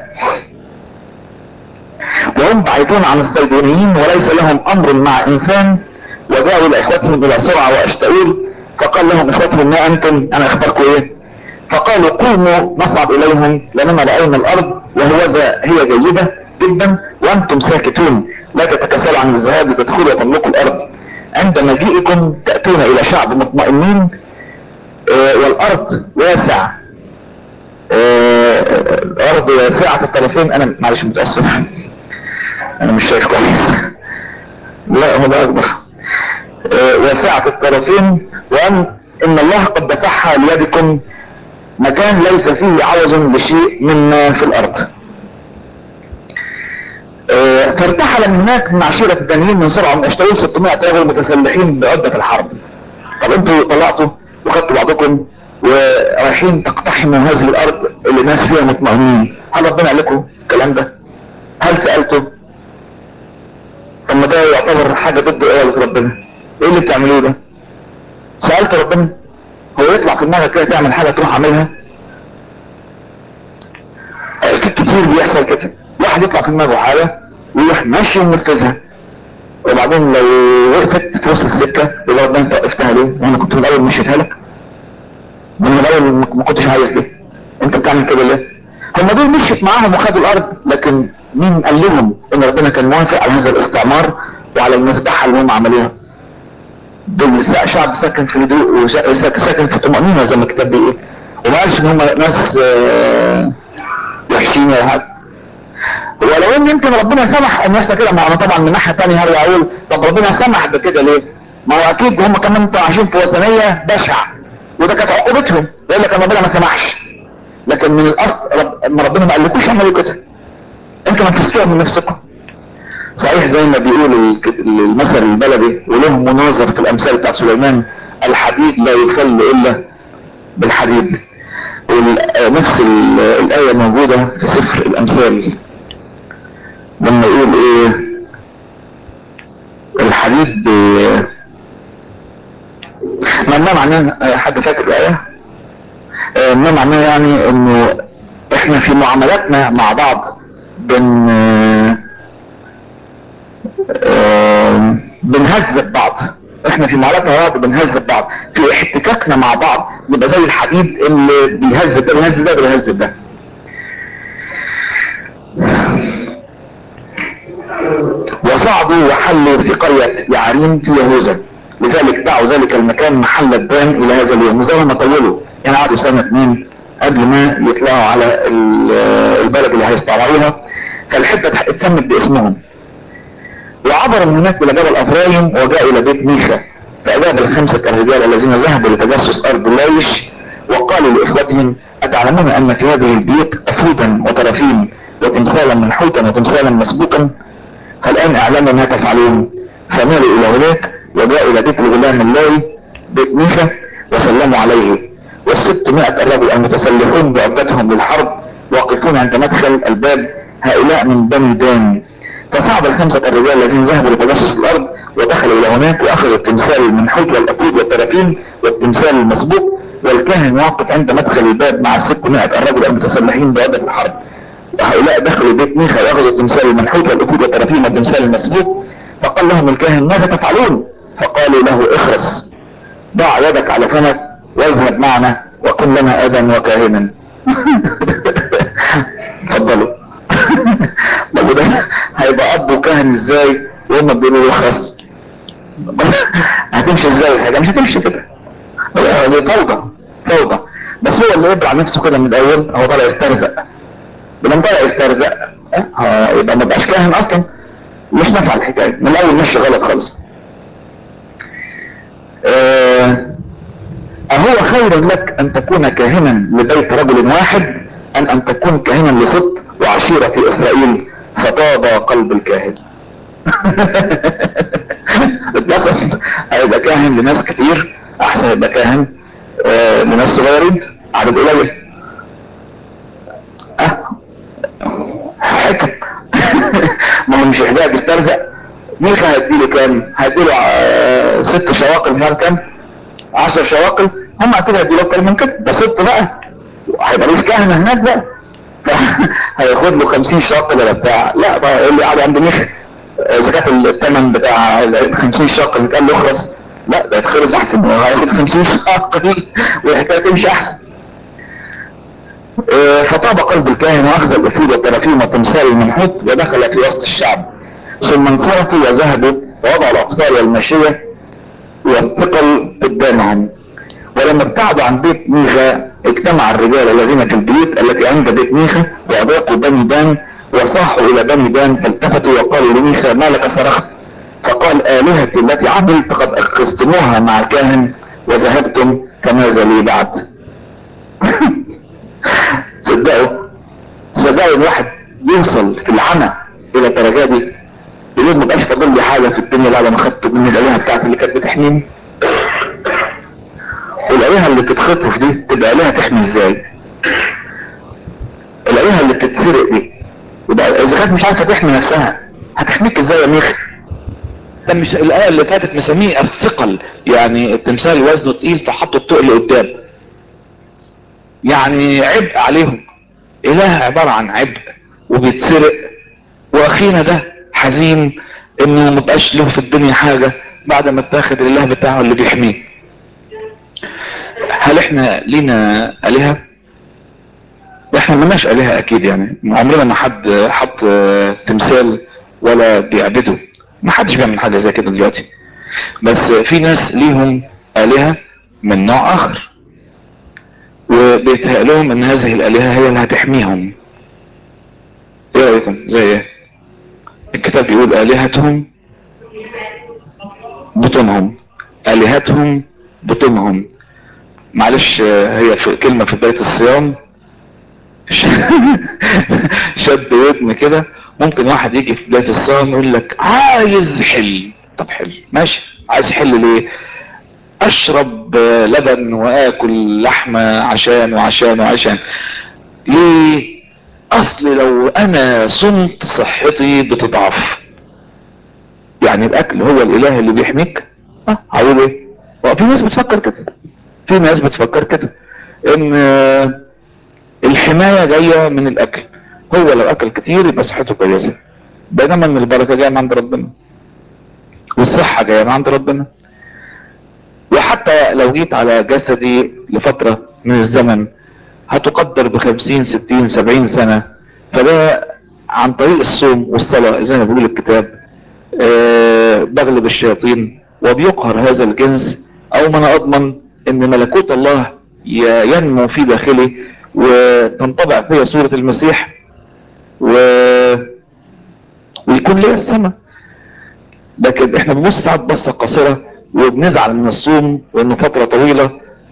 Speaker 1: وهم بعيدون عن الصيدونيين وليس لهم امر مع انسان، وجاءوا لاخوتهم الى سرعة واشتؤول، فقال لهم اخوتهم ما انتم، انا اخبركم ايه؟ فقالوا قوموا نصعد اليهم لاننا راينا الارض وهوذا هي جيدة جدا وانتم ساكتون لا تتكاسلوا عن الذهاب لتدخلوا وتملكوا الارض. عند مجيئكم تأتون الى شعب مطمئنين والارض واسع الارض واسعة الطرفين. انا معلش متأسف انا مش شايف كويس لا هو ده اكبر واسعة الطرفين، وان الله قد دفعها ليدكم مكان ليس فيه عوز لشيء مما في الارض. فارتحل من هناك من عشيرة الدانيين من سرعة من اشتروا 600 رجل متسلحين بعدة الحرب. طب انتوا طلعتوا وخدتوا بعضكم ورايحين تقتحموا هذه الارض اللي الناس فيها مطمئنين، هل ربنا قال لكم الكلام ده؟ هل سألتوا؟ طب ما ده يعتبر حاجة ضد اراده ربنا. ايه اللي بتعملوه ده؟ سألت ربنا؟ هو يطلع في دماغك كده تعمل حاجة تروح عاملها؟ كتير بيحصل كده، واحد يطلع في دماغه حاجة ويروح ماشي ومنفذها، وبعدين لو وقفت في وسط السكة يقول ربنا انت وقفتها ليه؟ وانا كنت من الاول مشيتها لك، من الاول ما كنتش عايز ليه؟ انت بتعمل كده ليه؟ هم دول مشيت معاهم وخدوا الارض، لكن مين قال لهم ان ربنا كان موافق على هذا الاستعمار وعلى المذبحة اللي هم عملوها؟ دول شعب ساكن في هدوء وساكن في طمأنينة زي ما الكتاب بيقول، وما قالش ان هم ناس وحشين ولا حاجة. ولو ان يمكن ربنا سمح ان يحصل كده، ما انا طبعا من ناحية تانية هرجع اقول طب ربنا سمح بكده ليه؟ ما هو اكيد هم كمان عايشين في وثنية بشعة وده كانت عقوبتهم، يقول لك ان ربنا ما سمحش. لكن من الاصل ربنا ما قالكوش اعملوا كده، انتوا نفذتوها من نفسكم. صحيح زي ما بيقول المثل البلدي وله مناظر في الامثال بتاع سليمان، الحديد لا يخل الا بالحديد. ونفس الايه موجودة في سفر الامثال لما يقول ايه الحديد ما معناه، حد فاكر الايه؟ ما معناه يعني انه احنا في معاملاتنا مع بعض بنهذب بعض، احنا في معاملاتنا مع بعض بنهذب بعض، في احتكاكنا مع بعض نبقى زي الحديد اللي بيهذب ده بيهذب ده بيهذب ده. وصعدوا وحلوا في قرية يعرين في يهوذا، لذلك دعوا ذلك المكان محل الدان الى هذا اليوم. زي ما طولوا يعني قعدوا سنة 2 قبل ما يطلعوا على البلد اللي هيستعمروها، فالحتة اتسمت باسمهم. وعبر من هناك الى جبل افرايم وجاء الى بيت ميشا، فاجاب الخمسة الرجال الذين ذهبوا لتجسس ارض لايش وقالوا لاخوتهم اتعلمون ان في هذه البيوت افودا وترافين وتمثالا منحوتا وتمثالا مسبوكا؟ فالان اعلموا ما تفعلون. فمالوا الى هناك وجاءوا الى بيت الغلام اللاوي بيت ميشا وسلموا عليه، وال600 الرجل المتسلحون بعدتهم للحرب واقفون عند مدخل الباب، هؤلاء من بني دان. فصعد الخمسة الرجال الذين ذهبوا لتجسس الارض ودخلوا الى هناك واخذوا التمثال المنحوت والأكود والترافين والتمثال المسبوك، والكاهن واقف عند مدخل الباب مع ال600 الرجل المتسلحين بعدة الحرب. وهؤلاء دخلوا بيت ميخا واخذوا التمثال المنحوت والأكود والترافين والتمثال المسبوك. فقال لهم الكاهن ماذا تفعلون؟ فقالوا له اخرس، ضع يدك على فمك واذهب معنا وكن لنا ابا وكاهنا. اتفضلوا. طب ده هيبقى اب وكاهن ازاي وهم بيقولوا له اخرس؟ هتمشي ازاي الحاجه؟ مش هتمشي كده، دي فوضى فوضى. بس هو اللي يبرع نفسه كده من الاول هو طالع يسترزق، ولما طالع يسترزق يبقى ما بقاش كاهن اصلا، مش نافع الحكايه من الاول، ماشي غلط خالص. أهو خير لك أن تكون كاهنا لبيت رجل واحد أن تكون كاهنا لست وعشيرة في اسرائيل، فطاب قلب الكاهن. اتفق، هيبقى كاهن لناس كتير احسن يبقى كاهن لناس صغيرين عدد قليل. حكم. ما هو مش حكايه بيسترزق. ميخا هيديله كام؟ هيديله 6 شواقل، مش عارف كام، 10 شواقل. هم كده هيديله اكتر من كده، ده 6 بقى، هيبقى ليه كهنه هناك بقى. هياخد له 50 شاقل ولا بتاع؟ لا بقى، يقول لي قاعد عند ميخا زكاة الثمن بتاع 50 شاقل اللي قال له اخلص، لا ده يتخلص احسن، هياخد 50 شاقل والحكايه تمشي احسن. فطاب قلب الكاهن واخذ الافود والترافيم وتمثال المنحوت ودخل في وسط الشعب، ثم انصرفوا وذهبوا ووضعوا الاطفال والماشيه والثقل قدامهم. ولما ابتعدوا عن بيت ميخا اجتمع الرجال الذين في البيوت التي عند بيت ميخا واضاقوا بني دان وصاحوا الى بني دان، فالتفتوا وقالوا لميخا: ما لك صرخت؟ فقال: آلهتي التي عملت قد أخذتموها مع الكاهن وذهبتم، فماذا لي بعد؟ صدقوا الواحد يوصل في العمى الى الدرجه دي، يقول ما بقاش فاضل لي حاجه في الدنيا بعد ما خدت من الالهه بتاعتي اللي كانت بتحميني. والالهه اللي بتتخطف دي تبقى الهه تحمي ازاي؟ الالهه اللي بتتسرق دي يبقى اذا كانت مش عارفه تحمي نفسها هتحميك ازاي يا ميخ؟ ده مش الايه اللي فاتت مسميه الثقل، يعني التمثال وزنه تقيل فحطوا التقل قدام، يعني عبء عليهم. اله عباره عن عبء وبيتسرق، واخينا ده حزين انه مبقاش له في الدنيا حاجة بعد ما اتاخد الاله بتاعه اللي بيحميه. هل احنا لينا الهة؟ احنا ملناش الهة اكيد، يعني عمرنا ما حد حط تمثال ولا بيعبده، ما حدش بيعمل حاجة زي كده دلوقتي. بس في ناس ليهم الهة من نوع اخر، وبيتهيأ لهم ان هذه الالهة هي اللي هتحميهم. ايه رايكم؟ زي ايه؟ الكتاب بيقول الهتهم بطونهم، الهتهم بطونهم. معلش هي في كلمة في بداية الصيام شد ودن كده. ممكن واحد يجي في بداية الصيام يقول لك عايز حل. طب حل ماشي، عايز حل ليه؟ اشرب لبن واكل لحمة عشان وعشان وعشان ليه؟ اصل لو انا صمت صحتي بتضعف. يعني الاكل هو الاله اللي بيحميك؟ هقول ايه؟ في ناس بتفكر كده، في ناس بتفكر كده ان الحماية جاية من الاكل، هو لو اكل كتير يبقى صحته كويسة، بينما ان البركة جاية من عند ربنا والصحة جاية من عند ربنا. وحتى لو جيت على جسدي لفترة من الزمن هتقدر ب50 60 70 سنة، فده عن طريق الصوم والصلاة زي ما بيقول الكتاب بغلب الشياطين وبيقهر هذا الجنس، او من اضمن ان ملكوت الله ينمو في داخلي وتنطبع فيها صورة المسيح و... ويكون لي السماء. لكن احنا بنبص ساعات بصة قصيرة وبنزعل من الصوم وانه فترة طويلة،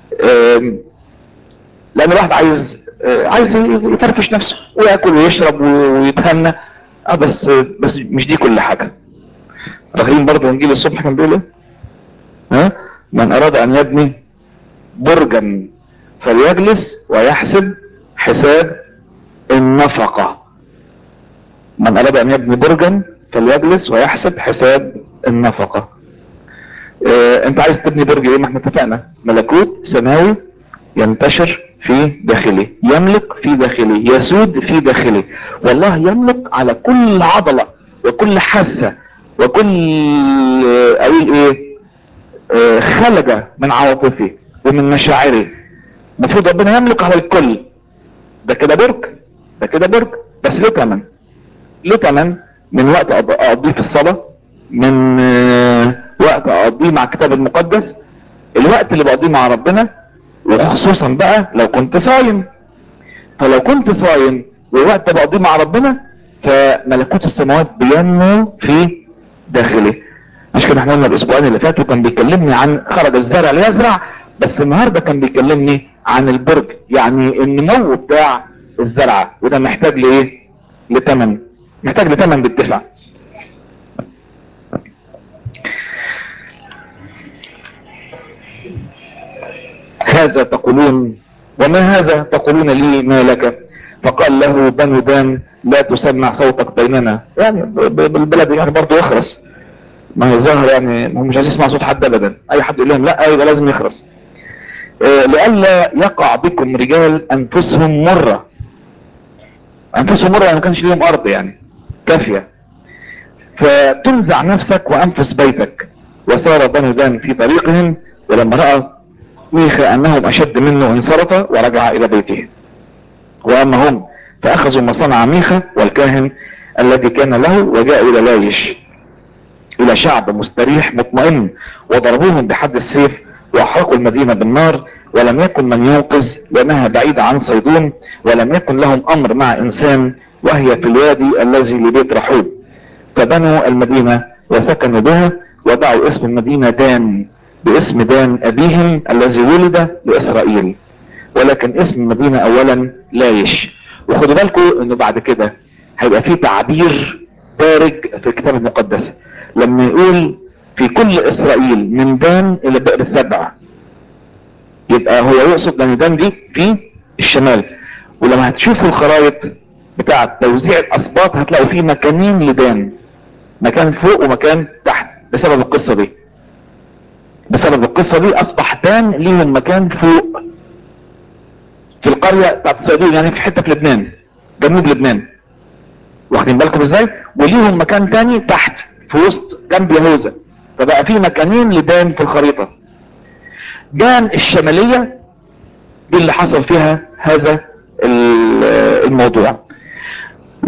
Speaker 1: لان الواحد عايز يفرفش نفسه وياكل ويشرب ويتهنى. بس مش دي كل حاجة. فاكرين برضه انجيل الصبح كان بيقول ايه؟ من اراد ان يبني برجا فليجلس ويحسب حساب النفقة. من اراد ان يبني برجا فليجلس ويحسب حساب النفقة. انت عايز تبني برج ايه؟ ما احنا اتفقنا ملكوت سماوي ينتشر في داخلي، يملك في داخلي، يسود في داخلي. والله يملك على كل عضلة وكل حاسة وكل اقول ايه خلجة من عواطفي ومن مشاعري. المفروض ربنا يملك على الكل. ده كده برج، ده كده برج، بس له تمن. له تمن من وقت اقضيه في الصلاة، من وقت اقضيه مع الكتاب المقدس، الوقت اللي بقضيه مع ربنا، وخصوصا بقى لو كنت صايم. فلو كنت صايم ووقت بقضيه مع ربنا فملكوت السماوات بينمو في داخلي. مش كده احنا قلنا الاسبوعين اللي فاتوا كان بيكلمني عن خرج الزارع ليزرع، بس النهارده كان بيكلمني عن البرج، يعني النمو بتاع الزرعه، وده محتاج لايه؟
Speaker 2: لثمن، محتاج لثمن بالدفع. هذا تقولون، وما هذا تقولون لي ما لك؟ فقال له بنو دان لا تسمع صوتك بيننا، يعني بالبلد يعني برضه يخرس، ما هي ظاهر يعني هم مش عايز يسمع صوت حد ابدا، اي حد يقول لهم لا يبقى لازم يخرس. لئلا يقع بكم رجال انفسهم مرة. انفسهم مرة يعني ما كانش ليهم ارض يعني كافية، فتنزع نفسك وانفس بيتك. وسار بنو دان في طريقهم، ولما رأى ميخا انهم اشد منه انصرف ورجع الى بيته. واما هم فاخذوا ما صنع ميخا والكاهن الذي كان له، وجاءوا الى لايش الى شعب مستريح مطمئن، وضربوهم بحد السيف واحرقوا المدينة بالنار، ولم يكن من ينقذ لانها بعيدة عن صيدون، ولم يكن لهم امر مع انسان، وهي في الوادي الذي لبيت رحوب. فبنوا المدينة وسكنوا بها، ودعوا اسم المدينة دان باسم دان ابيهم الذي ولد لاسرائيل، ولكن اسم المدينة اولا لايش. وخدوا بالكم انه بعد كده هيبقى في تعبير دارج في الكتاب المقدس لما يقول في كل اسرائيل من دان الى بئر سبع، يبقى هو يقصد ان دان دي في الشمال. ولما هتشوفوا الخرائط بتاعة توزيع الاسباط هتلاقوا في مكانين لدان، مكان فوق ومكان تحت، بسبب القصة دي. بسبب القصة دي اصبح دان ليهم مكان فوق في القرية بتاعت الصيادين، يعني في حتة في لبنان، جنوب لبنان، واخدين بالكم ازاي؟ وليهم مكان تاني تحت في وسط جنب يهوذا، فبقى في مكانين لدان في الخريطة. دان الشمالية دي اللي حصل فيها هذا الموضوع. و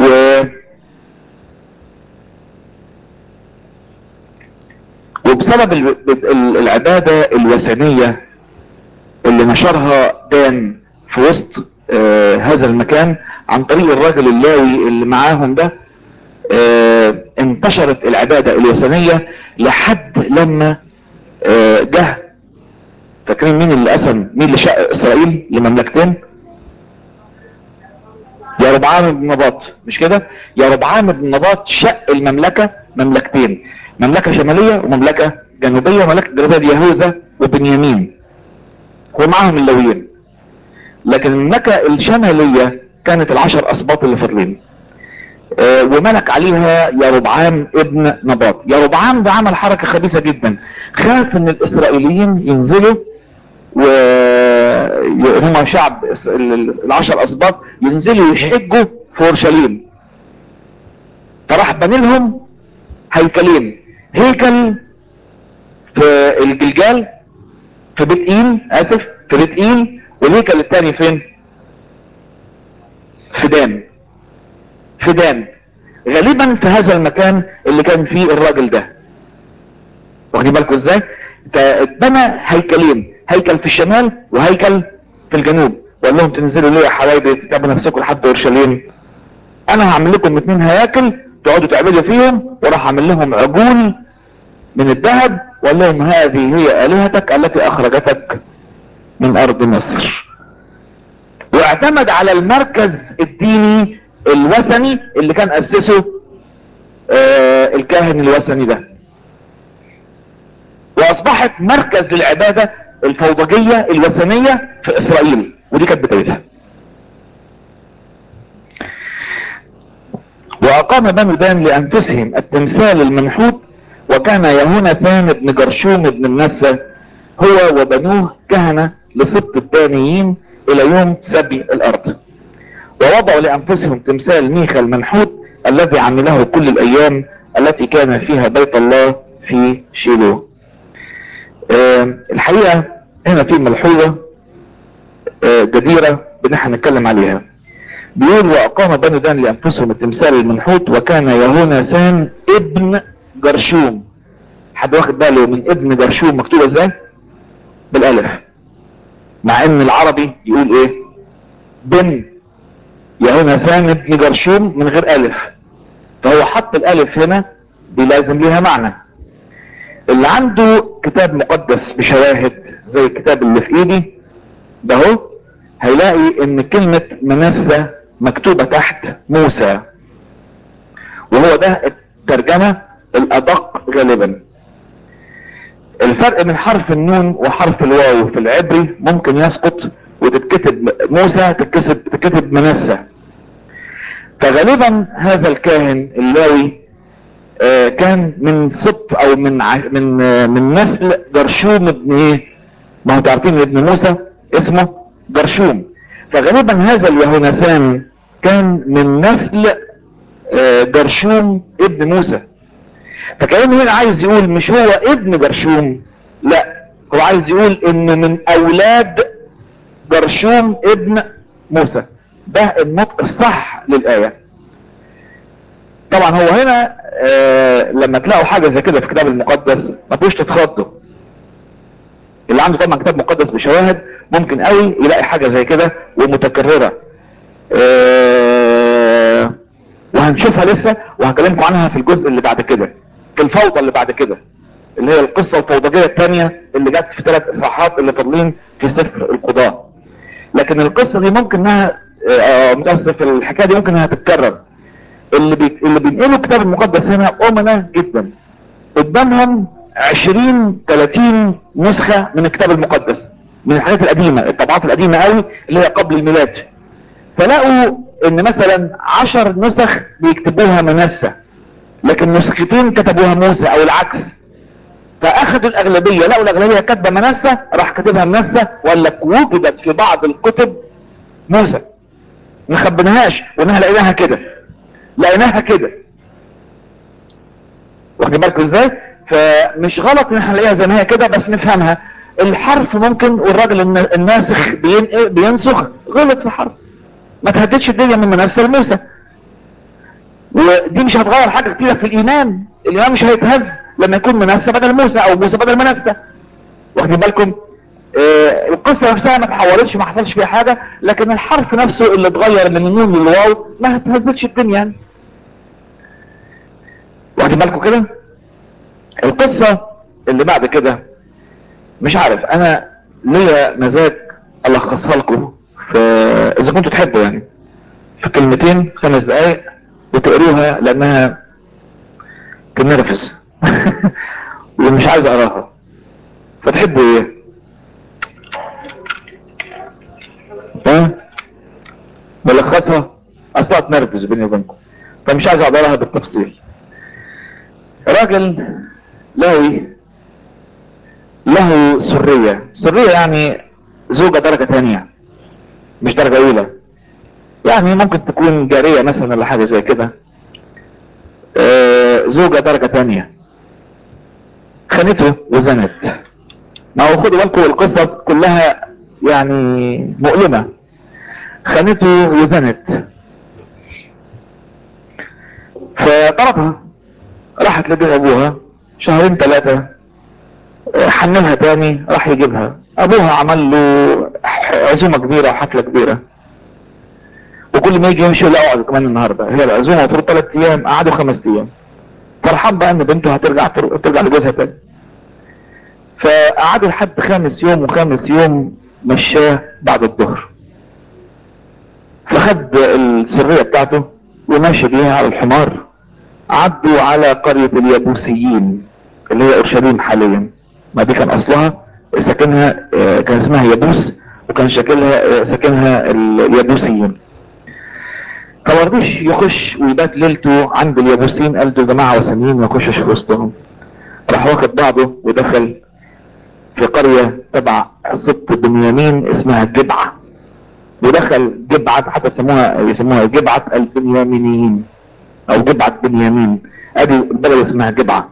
Speaker 2: وبسبب العبادة الوثنية اللي نشرها دان في وسط هذا المكان عن طريق الراجل اللاوي اللي معاهم ده، انتشرت العبادة الوثنية لحد لما جه. فاكرين مين اللي قسم، مين اللي شق اسرائيل لمملكتين؟ يا ربعام بن نباط، مش كده؟ يا ربعام بن نباط شق المملكة مملكتين، مملكة شمالية ومملكة جنوبية، ومملكة جنوبية دي يهوذا وبنيامين ومعهم اللويين. لكن المملكة الشمالية كانت العشر اسباط اللي فاضلين، وملك عليها يربعام ابن نباط. يربعام ده عمل حركة خبيثة جدا، خاف ان الاسرائيليين ينزلوا وهم شعب العشر اسباط ينزلوا يحجوا في اورشليم، فراح بني لهم هيكلين، هيكل في الجلجال في بيت ايل، اسف في بيت ايل، والهيكل الثاني فين؟ في دان. في دان غالبا في هذا المكان اللي كان فيه الراجل ده، واخدين بالكم ازاي؟ فاتبنى هيكلين، هيكل في الشمال وهيكل في الجنوب، وقال لهم تنزلوا ليه يا حبايبي تتعبوا نفسكم لحد اورشليم؟ انا هعمل لكم 2 هياكل تقعدوا تعبدوا فيهم، وراح اعمل لهم عجول من الذهب، وقال لهم هذه هي الهتك التي اخرجتك من ارض مصر. واعتمد على المركز الديني الوثني اللي كان اسسه الكاهن الوثني ده، واصبحت مركز للعبادة الفوضجية الوثنية في اسرائيل، ودي كانت بدايتها. واقام بنو دان لانفسهم التمثال المنحوت، وكان يهوناثان بن جرشوم بن منسى هو وبنوه كهنة لسبط الدانيين الى يوم سبي الارض. ووضعوا لانفسهم تمثال ميخا المنحوت الذي عمله كل الايام التي كان فيها بيت الله في شيلو. الحقيقة هنا في ملحوظة جديرة بنحن نتكلم عليها. بيقول واقام بنو دان لانفسهم التمثال المنحوت، وكان يهوناثان ابن جرشوم. حد واخد باله من ابن جرشوم مكتوبة ازاي؟ بالالف، مع ان العربي يقول ايه؟ بن يهوناثان ابن جرشوم من غير الف، فهو حط الالف هنا دي لازم ليها معنى. اللي عنده كتاب مقدس بشواهد زي الكتاب اللي في ايدي ده هيلاقي ان كلمة منسى مكتوبة تحت موسى، وهو ده الترجمة الادق غالبا. الفرق بين حرف النون وحرف الواو في العبري ممكن يسقط وتتكتب موسى تتكتب منسى. فغالبا هذا الكاهن اللاوي كان من سبط او من نسل جرشوم ابن ايه؟ ما هو تعرفين ابن موسى اسمه جرشوم. فغالبا هذا اليهونسان كان من نسل جرشوم ابن موسى. فكأن هنا عايز يقول مش هو ابن جرشوم، لا هو عايز يقول انه من اولاد جرشوم ابن موسى. ده النطق الصح للآية. طبعا هو هنا لما تلاقوا حاجة زي كده في الكتاب المقدس ما تقولش تتخضوا. اللي عنده طبعا كتاب مقدس بشواهد ممكن قوي يلاقي حاجة زي كده ومتكررة، وهنشوفها لسه وهكلمكم عنها في الجزء اللي بعد كده، في الفوضى اللي بعد كده اللي هي القصة الفوضجية الثانية اللي جت في 3 اصحاحات اللي فاضلين في سفر القضاء. لكن القصة دي ممكن انها متأسف الحكاية دي ممكن انها تتكرر. اللي بينقلوا الكتاب المقدس هنا أمنا جدا، قدامهم 20-30 نسخة من الكتاب المقدس من الحاجات القديمة، الطبعات القديمة قوي اللي هي قبل الميلاد. فلقوا ان مثلا 10 نسخ بيكتبوها منسى، لكن نسختين كتبوها موسى او العكس. فاخذوا الاغلبية، لقوا الاغلبية كاتبة منسى، راح كاتبها منسى، ولا وجدت في بعض الكتب موسى ما خبناهاش وانها لقيناها كده، لقيناها كده. واخدين بالكم ازاي؟ فمش غلط ان احنا نلاقيها زي ما هي كده، بس نفهمها. الحرف ممكن، والراجل الناسخ بينسخ غلط في الحرف، ما تهددش الدنيا من منسى لموسى. ودي مش هتغير حاجة كتيرة في الايمان مش هيتهز لما يكون منسى بدل موسى او موسى بدل منسى. واخدين بالكم؟ القصة نفسها ما تحولتش، ما حصلش فيها حاجة، لكن الحرف نفسه اللي اتغير من النون للواو ما هتهزتش الدنيا يعني. واخدين بالكم كده؟ القصة اللي بعد كده مش عارف، انا ليا مزاج الخصها لكم اذا كنتوا تحبوا يعني في كلمتين 5 دقايق وتقروها لانها تنرفز ومش عايز اقراها. فتحبوا ايه؟ ملخصها اصلا تنرفز بيني وبينكم، فمش عايز اقراها بالتفصيل. راجل لاوي له سرية يعني زوجة درجة تانية مش درجة اولى، يعني ممكن تكون جارية مثلا ولا حاجة زي كده. زوجة درجة تانية خانته وزنت. ما هو خدوا بالكم القصة كلها يعني مؤلمة. خانته وزنت فطردها، راحت لبيت ابوها 2-3 حملها تاني، راح يجيبها ابوها عمل له عزومة كبيرة وحفلة كبيرة، وكل ما يجي يمشي لا اقعد كمان النهاردة. هي العزومة طول 3 ايام، قعدوا 5 ايام، فرحان بقى ان بنته هترجع لجوزها تاني. فقعدوا لحد 5 يوم، وخامس يوم مشاه بعد الظهر، فخد السرية بتاعته وماشي بيها على الحمار. عدوا على قرية اليابوسيين اللي هي اورشليم حاليا، ما دي كان اصلها ساكنها كان اسمها يابوس، وكان ساكنها اليابوسيين. فمرضيش يخش ويبات ليلته عند اليابوسيين، قال دول جماعة وثنيين ما يخشش في وسطهم. راح واخد بعضه ودخل في قرية تبع سبط بنيامين اسمها جبعة، ودخل جبعة حتى يسموها جبعة البنيامينيين او جبعة بنيامين. ادي البلد اسمها جبعة.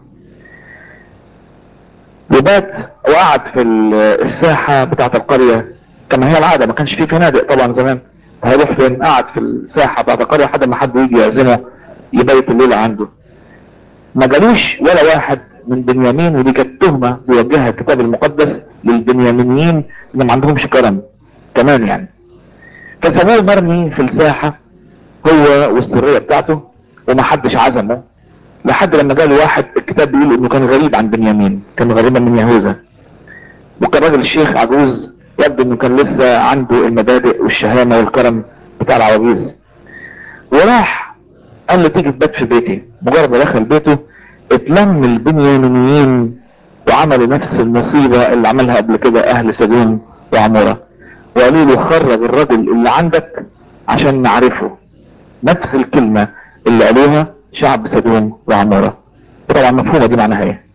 Speaker 2: وبات وقعد في الساحة بتاعة القرية كما هي العادة، ما كانش فيه فنادق طبعا زمان. هيروح فين؟ قعد في الساحة بتاعة القرية لحد ما حد يجي يعزمه يبيت الليلة عنده. ما جالوش ولا واحد من بنيامين، ودي كانت تهمة بيوجهها الكتاب المقدس للبنيامينيين اللي ما عندهمش كرم كمان يعني. فسابوه مرمي في الساحة هو والسرية بتاعته، وما حدش عزمه لحد لما جاله واحد الكتاب بيقول انه كان غريب عن بنيامين، كان غريبا من يهوذا، وكان راجل الشيخ عجوز، يبدو انه كان لسه عنده المبادئ والشهامة والكرم بتاع العواجيز. وراح قال له تيجي تبات في بيتي. مجرد ما دخل بيته اتلم البنيامينيين وعملوا نفس المصيبة اللي عملها قبل كده اهل سدوم وعمورة، وقالوا له خرج الرجل اللي عندك عشان نعرفه. نفس الكلمة اللي قالوها شعب سدوم وعمورة. طبعا مفهومة دي معناها ايه.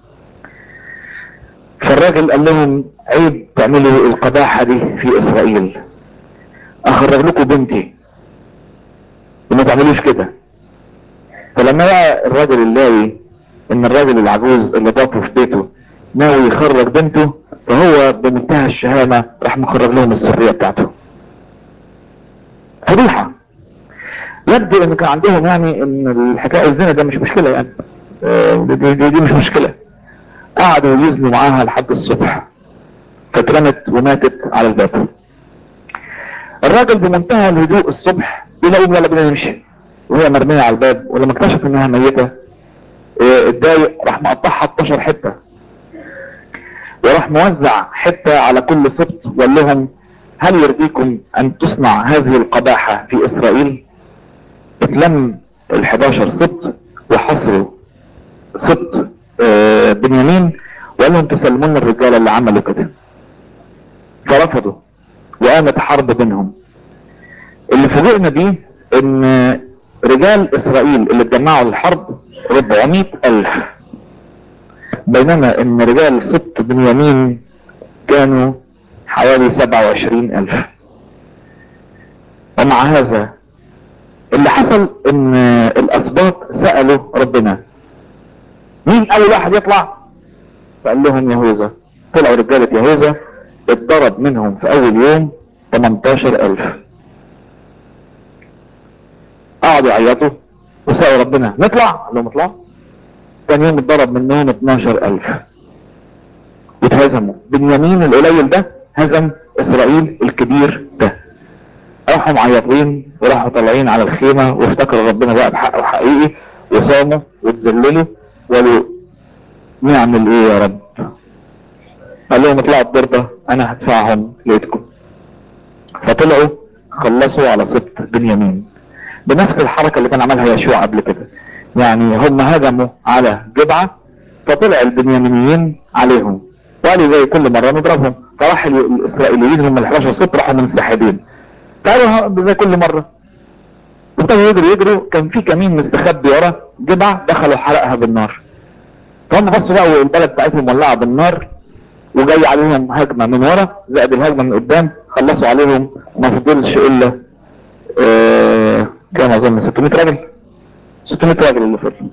Speaker 2: فالراجل قال لهم عيب تعملوا القباحة دي في اسرائيل، اخرج لكم بنتي وما تعملوش كده. فلما لقى الراجل اللاوي ان الراجل العجوز اللي ضافه في بيته ناوي يخرج بنته، فهو بمنتهى الشهامة راح مخرج لهم السرية بتاعته. فضيحة. يبدو ان كان عندهم يعني ان الحكاية الزنا ده مش مشكلة يعني، دي مش مشكلة. قعدوا يزنوا معاها لحد الصبح، فاترمت وماتت على الباب. الراجل بمنتهى الهدوء الصبح يلاقيهم يلا بينا نمشي وهي مرمية على الباب، ولما اكتشف انها ميتة اتضايق، راح مقطعها 12 حتة، وراح موزع حتة على كل سبط وقال لهم هل يرضيكم ان تصنع هذه القباحة في اسرائيل؟ اتلم ال11 سبط وحصروا سبط بنيامين وقال لهم تسلمون الرجال اللي عملوا كده. فرفضوا وقامت حرب بينهم. اللي فوجئنا بيه ان رجال اسرائيل اللي اتجمعوا للحرب 400,000، بينما ان رجال سبط بنيامين كانوا حوالي 27,000. ومع هذا اللي حصل ان الاسباط سألوا ربنا مين اول واحد يطلع؟ فقال لهم يهوذا. طلعوا رجالة يهوذا، اتضرب منهم في اول يوم 18,000. قعدوا يعيطوا وسألوا ربنا نطلع؟ قال لهم اطلعوا. كان يوم اتضرب منهم 12,000 واتهزموا. بنيامين القليل ده هزم اسرائيل الكبير ده. راحوا معيطين وراحوا طالعين على الخيمة وافتكروا ربنا بقى بحقه حقيقي، وصاموا وتذللوا وقالوا نعمل ايه يا رب؟ قال لهم اطلعوا الضربة انا هدفعهم ليدكم. فطلعوا خلصوا على سبط بنيامين بنفس الحركة اللي كان عملها يشوع قبل كده. يعني هم هجموا على جبعة فطلع البنيامينيين عليهم وقالوا زي كل مرة نضربهم، فراح الاسرائيليين هم ال11 سبط راحوا منسحبين. قالوا زي كل مرة وابتدوا يجروا. كان في كمين مستخبي ورا جبعة، دخلوا حرقها بالنار. فهم بصوا لقوا البلد بتاعتهم مولعة بالنار وجاي عليهم هجمة من ورا زائد الهجمة من قدام، خلصوا عليهم ما فضلش الا كان اظن 600 راجل. 600 راجل اللي فضلوا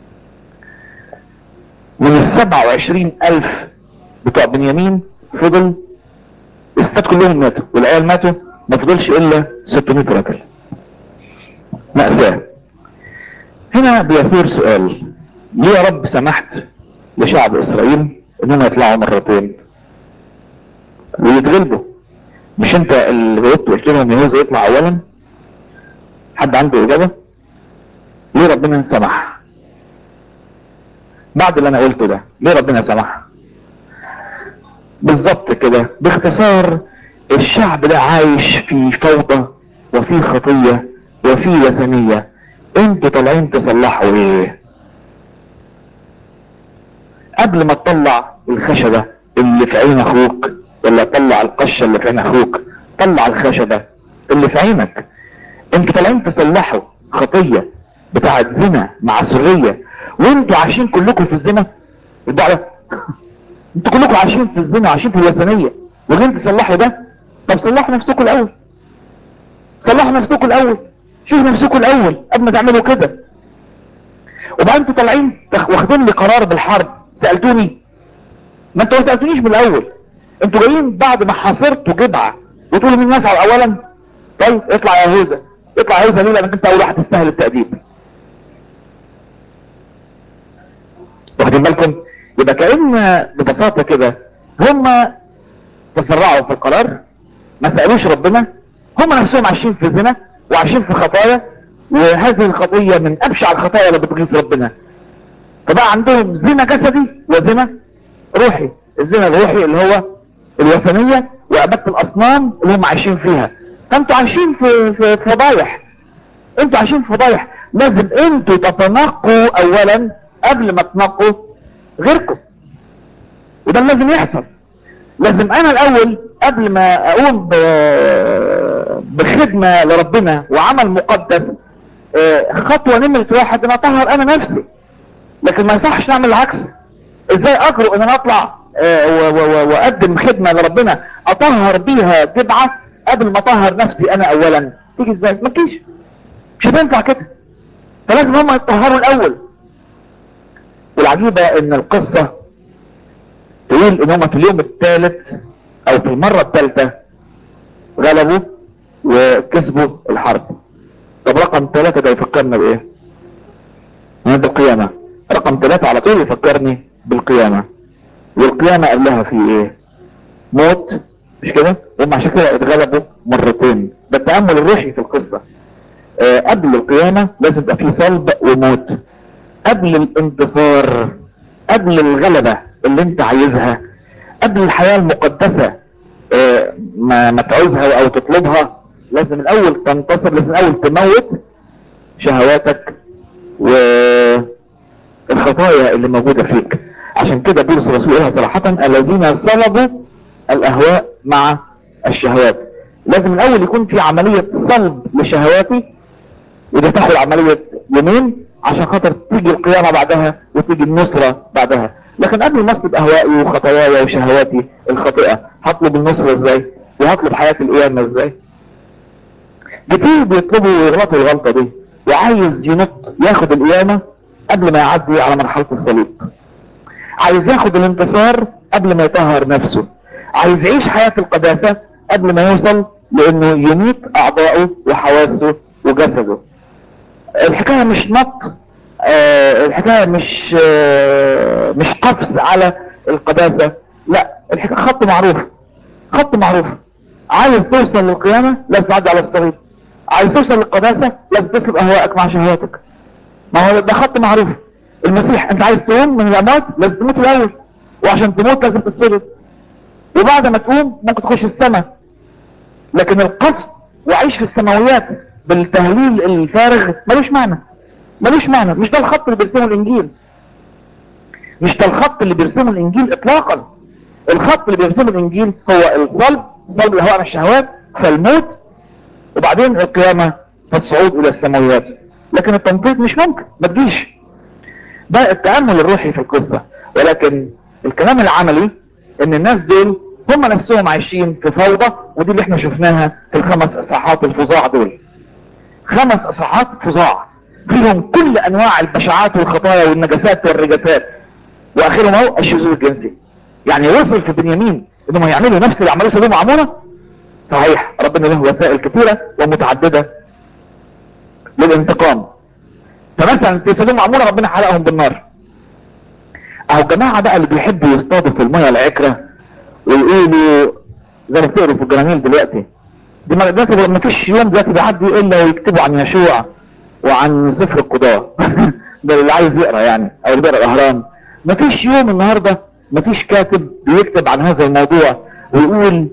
Speaker 2: من ال27,000 بتوع بنيامين. فضل الستات كلهم ماتوا والعيال ماتوا، ما فضلش الا 600 راجل. مأساة. هنا بيثور سؤال، ليه يا رب سمحت لشعب اسرائيل انهم يطلعوا مرتين ويتغلبوا؟ مش انت اللي جاوبت وقلت لهم يهوذا يطلع اولا؟ حد عنده اجابة؟ ليه ربنا سمح بعد اللي انا قلته ده؟ ليه ربنا سمح؟ بالظبط كده، باختصار الشعب ده عايش في فوضى وفي خطية وفي وثنية. انتوا طالعين تصلحوا ايه؟ قبل ما تطلع الخشبة اللي في عين اخوك ولا تطلع القشة اللي في عين اخوك، طلع الخشبة اللي في عينك. انتوا طالعين تصلحوا خطية بتاعت زنا مع سرية وانتوا عايشين كلكم في الزنا. الدعوة انتوا كلكم عايشين في الزنا وعايشين في الوثنية وجايين تصلحوا ده. طب صلحوا نفسكم الاول، صلحوا نفسكم الاول، شوفوا نفسكم الاول قبل ما تعملوا كده. وبعدين انتوا طالعين واخدين لي قرار بالحرب. سألتوني؟ ما انتوا ما سألتونيش من الاول. انتوا جايين بعد ما حاصرتوا جبعة وتقولوا مين يسعى اولا؟ طيب اطلع يا يهوذا. اطلع يا يهوذا ليه؟ لانك انت اول واحد تستاهل التأديب. واخدين بالكم؟ يبقى كأن ببساطة كده هم تسرعوا في القرار، ما سألوش ربنا، هم نفسهم عايشين في زنا وعايشين في خطايا، وهذه الخطية من ابشع الخطايا اللي بتغيظ ربنا. فبقى عندهم زنا جسدي وزنا روحي. الزنا الروحي اللي هو الوثنية وعبادة الاصنام اللي هم عايشين فيها. فانتوا عايشين في فضايح، انتوا عايشين في فضايح. لازم انتوا تتنقوا اولا قبل ما تنقوا غيركم، وده اللي لازم يحصل. لازم انا الاول قبل ما اقوم بخدمة لربنا وعمل مقدس، خطوة نمرة واحد ان اطهر انا نفسي. لكن ما يصحش نعمل العكس. ازاي اجرؤ ان انا اطلع واقدم خدمة لربنا اطهر بيها جبعة قبل ما اطهر نفسي انا اولا؟ تيجي ازاي؟ ما تجيش، مش هتنفع كده. فلازم هم يتطهروا الاول. والعجيبة ان القصة تقول ان هم في اليوم الثالث او في المرة الثالثة غلبوا وكسبوا الحرب. طب رقم 3 ده يفكرنا بايه؟ بالقيامة. رقم 3 على طول يفكرني بالقيامة. والقيامة قبلها في ايه؟ موت، مش كده؟ هم عشان كده اتغلبوا مرتين. ده التأمل الروحي في القصة. قبل القيامة لازم يبقى في صلب وموت. قبل الانتصار، قبل الغلبة اللي انت عايزها، قبل الحياة المقدسة ما تعوزها او تطلبها، لازم الاول تنتصر، لازم الاول تموت شهواتك والخطايا اللي موجودة فيك. عشان كده بولس الرسول يقولها صراحة: الذين صلبوا الاهواء مع الشهوات. لازم الاول يكون في عملية صلب لشهواتي، وده تاخد عملية يومين عشان خاطر تيجي القيامة بعدها وتيجي النصرة بعدها. لكن قبل ما اصلب اهوائي وخطاياي وشهواتي الخاطئة هطلب النصرة ازاي؟ وهطلب حياة القيامة ازاي؟ كتير بيطلبوا ويغلطوا الغلطة دي، وعايز ينط ياخد القيامة قبل ما يعدي على مرحلة الصليب. عايز ياخد الانتصار قبل ما يطهر نفسه. عايز يعيش حياة القداسة قبل ما يوصل لانه يميت اعضائه وحواسه وجسده. الحكاية مش نط، الحكاية مش قفز على القداسة، لا، الحكاية خط معروف. خط معروف. عايز توصل للقيامة لازم تعدي على الصليب. عايز توصل للقداسة لازم تسلب اهوائك مع شهواتك. ما هو ده خط معروف. المسيح انت عايز تقوم من الاموات لازم تموت الاول، وعشان تموت لازم تتصلب، وبعد ما تقوم ممكن تخش السماء. لكن القفز وعيش في السماويات بالتهليل الفارغ ملوش معنى. ملوش معنى. مش ده الخط اللي بيرسمه الانجيل. مش ده الخط اللي بيرسمه الانجيل اطلاقا. الخط اللي بيرسمه الانجيل هو الصلب، صلب الهواء من الشهوات، فالموت، وبعدين القيامة، فالصعود الى السماويات. لكن التنطيط مش ممكن، ما تجيش. ده التأمل الروحي في القصة. ولكن الكلام العملي ان الناس دول هم نفسهم عايشين في فوضى، ودي اللي احنا شفناها في الخمس اصحاحات الفظاع دول. 5 اصحاحات فظاع فيهم كل انواع البشاعات والخطايا والنجاسات والرجاسات، واخرهم هو الشذوذ الجنسي. يعني وصل في بنيامين انهم يعملوا نفس اللي عملوه سدوم وعمورة. صحيح ربنا له وسائل كثيرة ومتعددة للانتقام. فمثلا في سدوم وعمورة ربنا حرقهم بالنار. اهو الجماعة بقى اللي بيحبوا يصطادوا في المياه العكرة ويقولوا زي ما بتقروا في الجرانيل دلوقتي، دلوقتي ما فيش يوم دلوقتي بيعدي الا ويكتبوا عن يشوع وعن سفر القضاء. ده اللي عايز يقرا يعني، او اللي بيقرا الاهرام. ما فيش يوم النهارده ما فيش كاتب بيكتب عن هذا الموضوع ويقول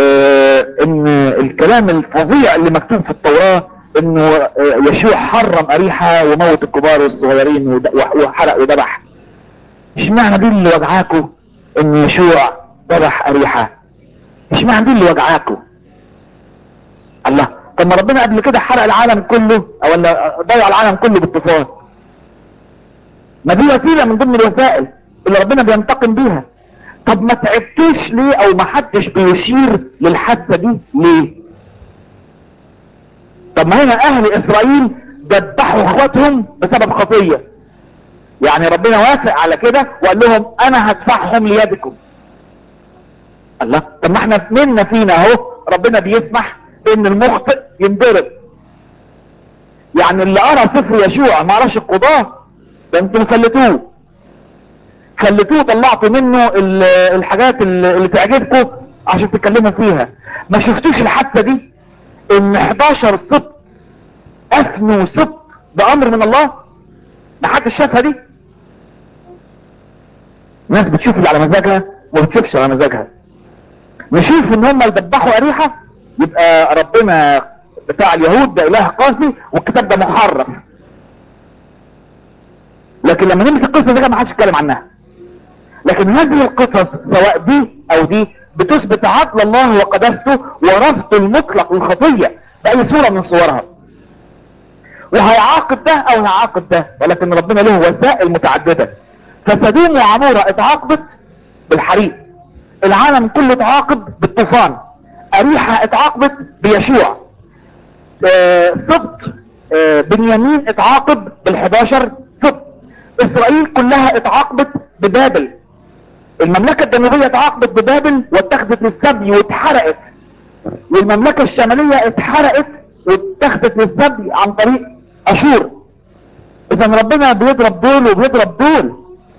Speaker 2: ان الكلام الفظيع اللي مكتوب في التوراة انه يشوع حرم اريحة وموت الكبار والصغيرين وحرق وذبح. اشمعنى دي اللي وجعاكوا ان يشوع ذبح اريحة؟ اشمعنى دي اللي وجعاكوا؟ الله، طب ما ربنا قبل كده حرق العالم كله، او ولا ضيع العالم كله بالطوفان. ما دي وسيلة من ضمن الوسائل اللي ربنا بينتقم بيها. طب ما تعبتوش ليه، او ما حدش بيشير للحادثة دي ليه؟ طب ما هنا اهل اسرائيل ذبحوا اخواتهم بسبب خطية، يعني ربنا وافق على كده وقال لهم انا هدفعهم ليدكم. الله، طب ما احنا منا فينا اهو ربنا بيسمح ان المخطئ ينضرب. يعني اللي قرا سفر يشوع ما قراش القضاة، ده انتم خليتوه طلعتوا منه الحاجات اللي تعجبكم عشان تتكلموا فيها. ما شفتوش الحادثة دي ان 11 سبط افنوا سبط بامر من الله؟ ما حدش شافها دي. الناس بتشوف اللي على مزاجها وما بتشوفش على مزاجها. نشوف ان هم يذبحوا اريحة يبقى ربنا بتاع اليهود ده اله قاسي والكتاب ده محرف. لكن لما نمسك القصة دي ما حدش يتكلم عنها. لكن هذه القصص سواء دي او دي بتثبت عدل الله وقداسته ورفض المطلق للخطية بأي صورة من صورها، وهيعاقب ده او هيعاقب ده، ولكن ربنا له وسائل متعددة. فسدوم وعمورة اتعاقبت بالحريق، العالم كله اتعاقب بالطوفان، أريحة اتعاقبت بيشوع، سبط بنيامين اتعاقب بال11 سبط، اسرائيل كلها اتعاقبت ببابل، المملكة الجنوبية اتعاقبت ببابل واتخذت للسبي واتحرقت، والمملكة الشمالية اتحرقت واتخذت للسبي عن طريق اشور. اذا ربنا بيضرب دول وبيضرب دول،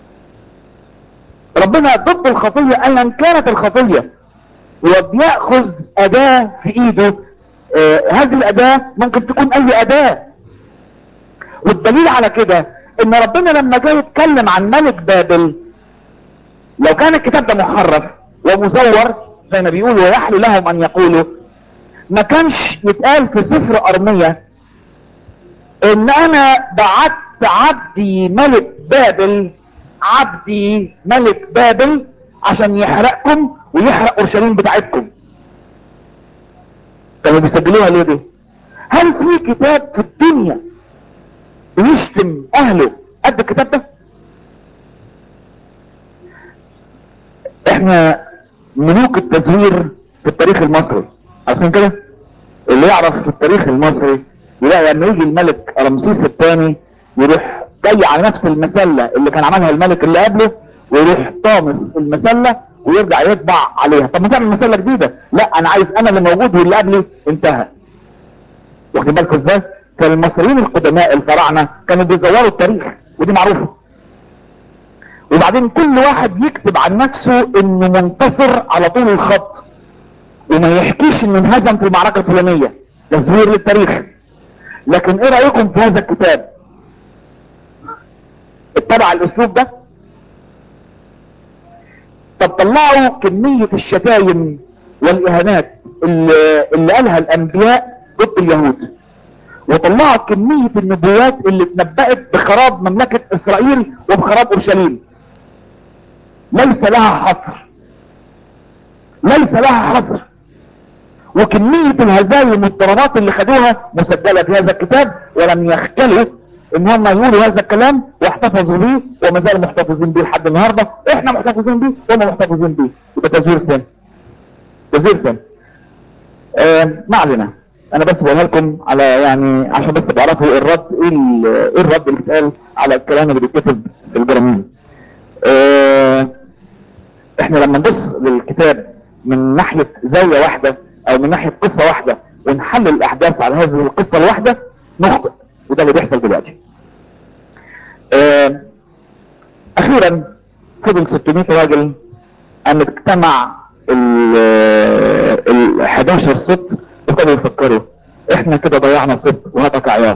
Speaker 2: ربنا ضد الخطية ايا كانت الخطية، وبيأخذ اداة في ايده. هذه الاداة ممكن تكون اي اداة، والدليل على كده ان ربنا لما جاي يتكلم عن ملك بابل، لو كان الكتاب ده محرف ومزور زي ما بيقولوا ويحلو لهم ان يقولوا، ما كانش يتقال في سفر ارمية ان انا بعت عبدي ملك بابل، عبدي ملك بابل عشان يحرقكم ويحرق اورشليم بتاعتكم. كانوا بيسجلوها ليه دي؟ هل في كتاب في الدنيا بيشتم اهله قد الكتاب ده؟ احنا ملوك التزوير في التاريخ المصري، عارفين كده؟ اللي يعرف في التاريخ المصري يلاقي لما يجي الملك رمسيس الثاني يروح جاي على نفس المسلة اللي كان عملها الملك اللي قبله، ويروح طامس المسلة ويرجع يطبع عليها. طب ما تعمل مسلة جديدة؟ لا، انا عايز انا اللي موجود واللي قبلي انتهى. واخدين بالكم ازاي؟ فالمصريين القدماء الفراعنة كانوا بيزوروا التاريخ، ودي معروفة. وبعدين كل واحد يكتب عن نفسه انه منتصر على طول الخط، وما يحكيش انه انهزم في المعركة الفلانية، تزوير للتاريخ. لكن ايه رأيكم في هذا الكتاب؟ اتبع الاسلوب ده؟ طب طلعوا كمية الشتايم والاهانات اللي قالها الانبياء ضد اليهود، وطلعوا كمية النبوات اللي اتنبأت بخراب مملكة اسرائيل وبخراب اورشليم، ليس لها حصر، ليس لها حصر. وكمية الهزايم والضربات اللي خدوها مسجلة في هذا الكتاب، ولم يختلوا ان هم يقولوا هذا الكلام واحتفظوا بيه وما زالوا محتفظين بيه لحد النهارده. احنا محتفظين بيه وهم محتفظين بيه. يبقى تزوير ثاني، تزوير ثاني. ما علينا، انا بس بقولها لكم على يعني عشان بس تعرفوا الرد ايه الرد اللي بيتقال على الكلام اللي بيتكتب في البراميل. احنا لما نبص للكتاب من ناحية زاوية واحدة او من ناحية قصة واحدة ونحلل الاحداث على هذه القصة الواحدة نخطئ، وده اللي بيحصل دلوقتي. اخيرا فضل 600 راجل ان اجتمع ال 11 سبط وابتدوا يفكروا احنا كده ضيعنا سبط وهاتك عياط.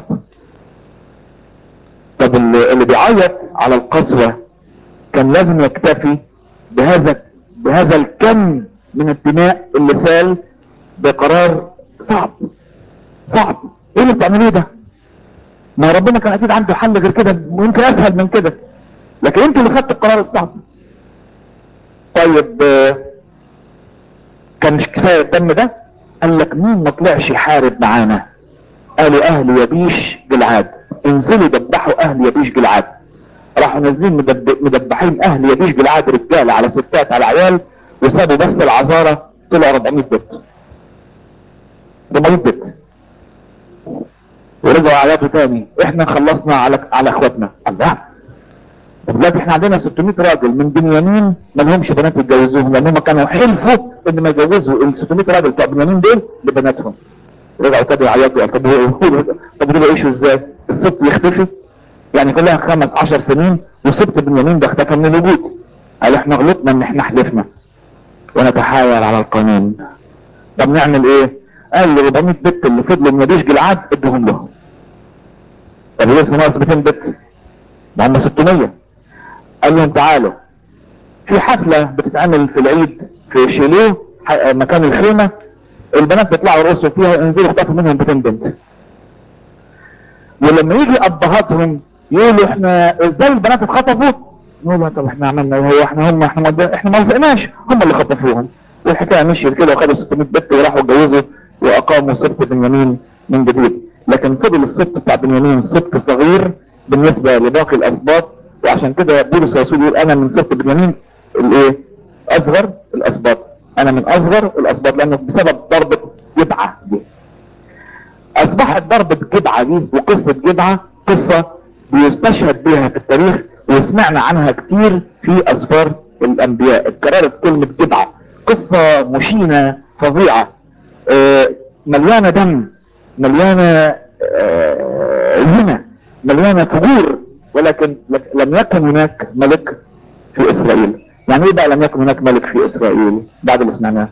Speaker 2: طب اللي بيعيط على القسوة كان لازم يكتفي بهذا الكم من الدماء اللي سال بقرار صعب. ايه اللي بتعملوه ده؟ ما ربنا كان اكيد عنده حل غير كده، ويمكن اسهل من كده، لكن انتوا اللي خدتوا القرار الصعب. طيب كان مش كفايه الدم ده؟ قال لك مين ما طلعش يحارب معانا؟ قالوا اهل يبيش جلعاد، انزلوا دبحوا اهل يبيش جلعاد. راحوا نازلين مدبحين اهل يبيش جلعاد، رجاله على ستات على عيال، وسابوا بس العذارى طلعوا 400 بيت، 400 بيت، ورجعوا عياطوا تاني احنا خلصنا على اخواتنا. الله، دلوقتي احنا عندنا 600 راجل من بنيامين ما لهمش بنات يتجوزوهم، لان هم كانوا حلفوا ان ما يجوزوا ال 600 راجل بتوع بنيامين دول لبناتهم. رجعوا ابتدوا يعيطوا. طب دول يعيشوا ازاي؟ السبط يختفي؟ يعني كلها 15 سنين وسبط بنيامين ده اختفى من الوجود. قال احنا غلطنا ان احنا حلفنا ونتحايل على القانون. طب نعمل ايه؟ قال له 400 بت اللي فضلوا من يبيش جلعاد ادهم لهم. طب لسه ناقص 200 بت، ما هم 600. قال لهم تعالوا في حفلة بتتعمل في العيد في شيلوه مكان الخيمة، البنات بيطلعوا يرقصوا فيها، انزلوا اخطفوا منهم 200 بنت، ولما يجي ابهاتهم يقولوا احنا ازاي البنات اتخطفوا، نقول طب احنا عملنا ايه، هو احنا ما وافقناش، هم اللي خطفوهم. والحكايه مشيت كده وخدوا 600 بنت وراحوا اتجوزوا واقاموا سبط بنيامين من جديد. لكن فضل السبط بتاع بنيامين سبط صغير بالنسبه لباقي الاسباط، وعشان كده بولس الرسول يقول انا من سبط بنيامين الايه؟ اصغر الاسباط. انا من اصغر الاسباط، لانه بسبب ضربه جبعه دي اصبحت ضربة جبعة دي. وقصة جبعة قصة بيستشهد بها في التاريخ وسمعنا عنها كتير في اسفار الانبياء، اتكررت كلمة جبعة. قصة مشينة فظيعة، مليانة دم، مليانة زنا، مليانة فجور. ولكن لم يكن هناك ملك في اسرائيل. يعني ايه بقى لم يكن هناك ملك في اسرائيل بعد اللي سمعناه؟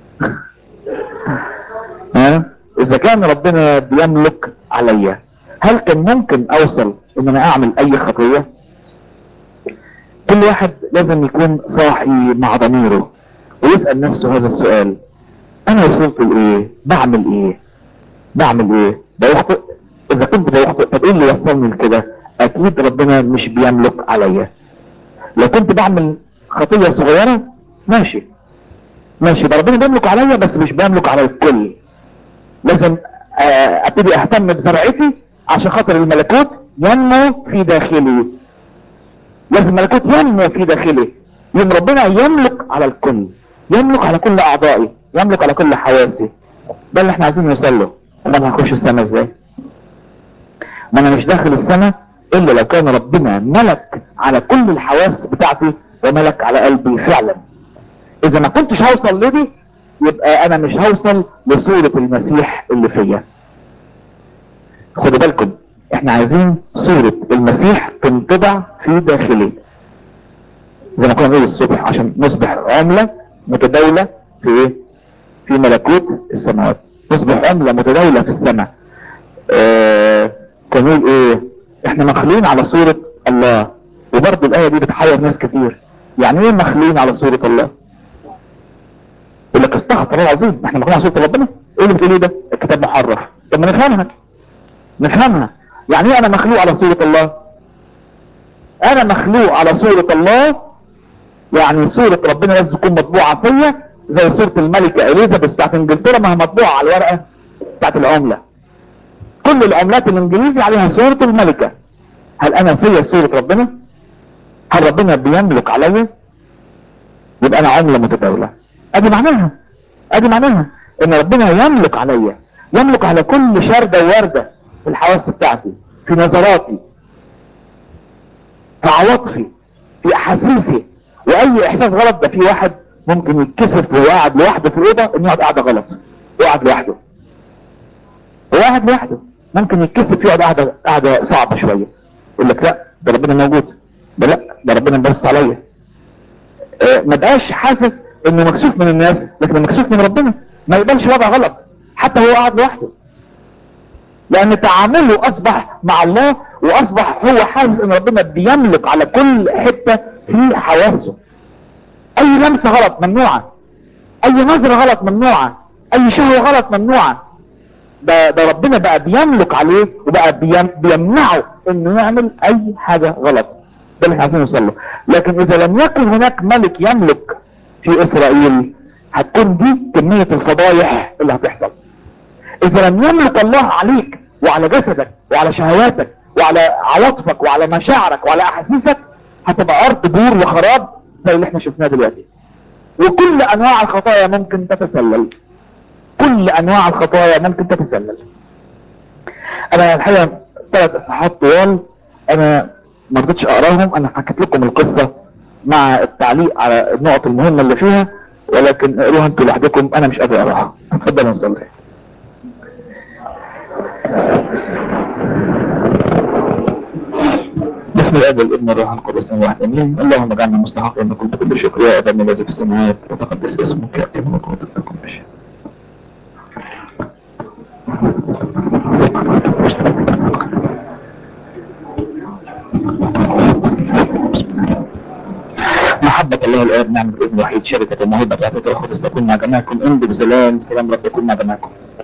Speaker 2: ها؟ اذا كان ربنا بيملك عليا، هل كان ممكن اوصل ان انا اعمل اي خطية؟ كل واحد لازم يكون صاحي مع ضميره ويسأل نفسه هذا السؤال: انا وصلت لايه؟ بعمل ايه؟ بعمل ايه؟ بيخطئ؟ اذا كنت بيخطئ طب ايه اللي وصلني لكده؟ اكيد ربنا مش بيملك عليا. لو كنت بعمل خطية صغيرة ماشي، ماشي، ده ربنا بيملك عليا بس مش بيملك على الكل. لازم ابتدي اهتم بزرعتي عشان خاطر الملكوت ينمو في داخلي. لازم الملكوت ينمو في داخلي، يوم ربنا يملك على الكل، يملك على كل اعضائي، يملك على كل حواسي. ده اللي احنا عايزين نوصل له. انا هخش السماء ازاي؟ ما انا مش داخل السماء الا لو كان ربنا ملك على كل الحواس بتاعتي وملك على قلبي فعلا. اذا ما كنتش هوصل لدي يبقى انا مش هوصل لصورة المسيح اللي فيا. خدوا بالكم، احنا عايزين صورة المسيح تنطبع في داخلي، زي ما كنا نقول الصبح، عشان نصبح عملة متداولة في ايه؟ في ملكوت السماوات، نصبح عملة متداولة في السماء. كان يقول ايه؟ احنا مخلوقين على صورة الله. وبرضه الآية دي بتحير ناس كتير. يعني ايه مخلوقين على صورة الله؟ يقول لك استغفر الله العظيم، احنا مخلوقين على صورة ربنا؟ ايه اللي بتقوليه ده؟ الكتاب محرف. طب ما نفهمها، نفهمها. يعني ايه انا مخلوق على صورة الله؟ انا مخلوق على صورة الله يعني صورة ربنا لازم تكون مطبوعة فيا، زي صورة الملكة اليزابيث بتاعت انجلترا ما هي مطبوعة على الورقة بتاعت العملة. كل العملات الانجليزي عليها صورة الملكة. هل انا فيا صورة ربنا؟ هل ربنا بيملك عليا؟ يبقى انا عملة متداولة. ادي معناها، ادي معناها ان ربنا يملك عليا، يملك على كل شردة ووردة في الحواس بتاعتي، في نظراتي، في عواطفي، في احاسيسي. واي احساس غلط، ده في واحد ممكن يتكسف وهو قاعد لوحده في الاوضه انه يقعد قاعده غلط، يقعد لوحده، هو قاعد لوحده ممكن يتكسف يقعد قاعده صعبه شويه. يقول لك لا ده ربنا موجود، ده لا ده ربنا بيبص عليا. ما بقاش حاسس انه مكسوف من الناس، لكن مكسوف من ربنا. ما يقبلش وضع غلط حتى هو قاعد لوحده، لان تعامله اصبح مع الله، واصبح هو حاسس ان ربنا بيملك على كل حته في حواسه. اي لمسه غلط ممنوعه، اي نظره غلط ممنوعه، اي شهوه غلط ممنوعه. ده ربنا بقى بيملك عليه وبقى بيمنعه انه يعمل اي حاجه غلط. ده اللي احنا عايزين نوصل له. لكن اذا لم يكن هناك ملك يملك في اسرائيل، هتكون دي كميه الفضايح اللي هتحصل. اذا لم يملك الله عليك وعلى جسدك وعلى شهواتك وعلى عواطفك وعلى مشاعرك وعلى احاسيسك، هتبقى ارض بور وخراب زي اللي احنا شفناه دلوقتي. وكل انواع الخطايا ممكن تتسلل، كل انواع الخطايا ممكن تتسلل. انا الحقيقه 3 اصحاحات طوال انا ما رضيتش اقراهم، انا حكيت لكم القصه مع التعليق على النقط المهمه اللي فيها، ولكن اقروها انتوا لوحدكم، انا مش قادر اقراها. اتفضلوا نصلي. بسم الاب والابن والروح القدس واحد امين. اللهم اجعلنا مستحقا ان كنت كل شكر يا ابانا الذي في السماوات، وتقدس اسمك، ياتي ملكوتك، تكن مشيئتك. محبة الله الآب، نعمة الابن الوحيد، شركة الموهبة بتاعته الروح القدس تكون مع جميعكم. امضوا بسلام، سلام رب يكون مع جميعكم.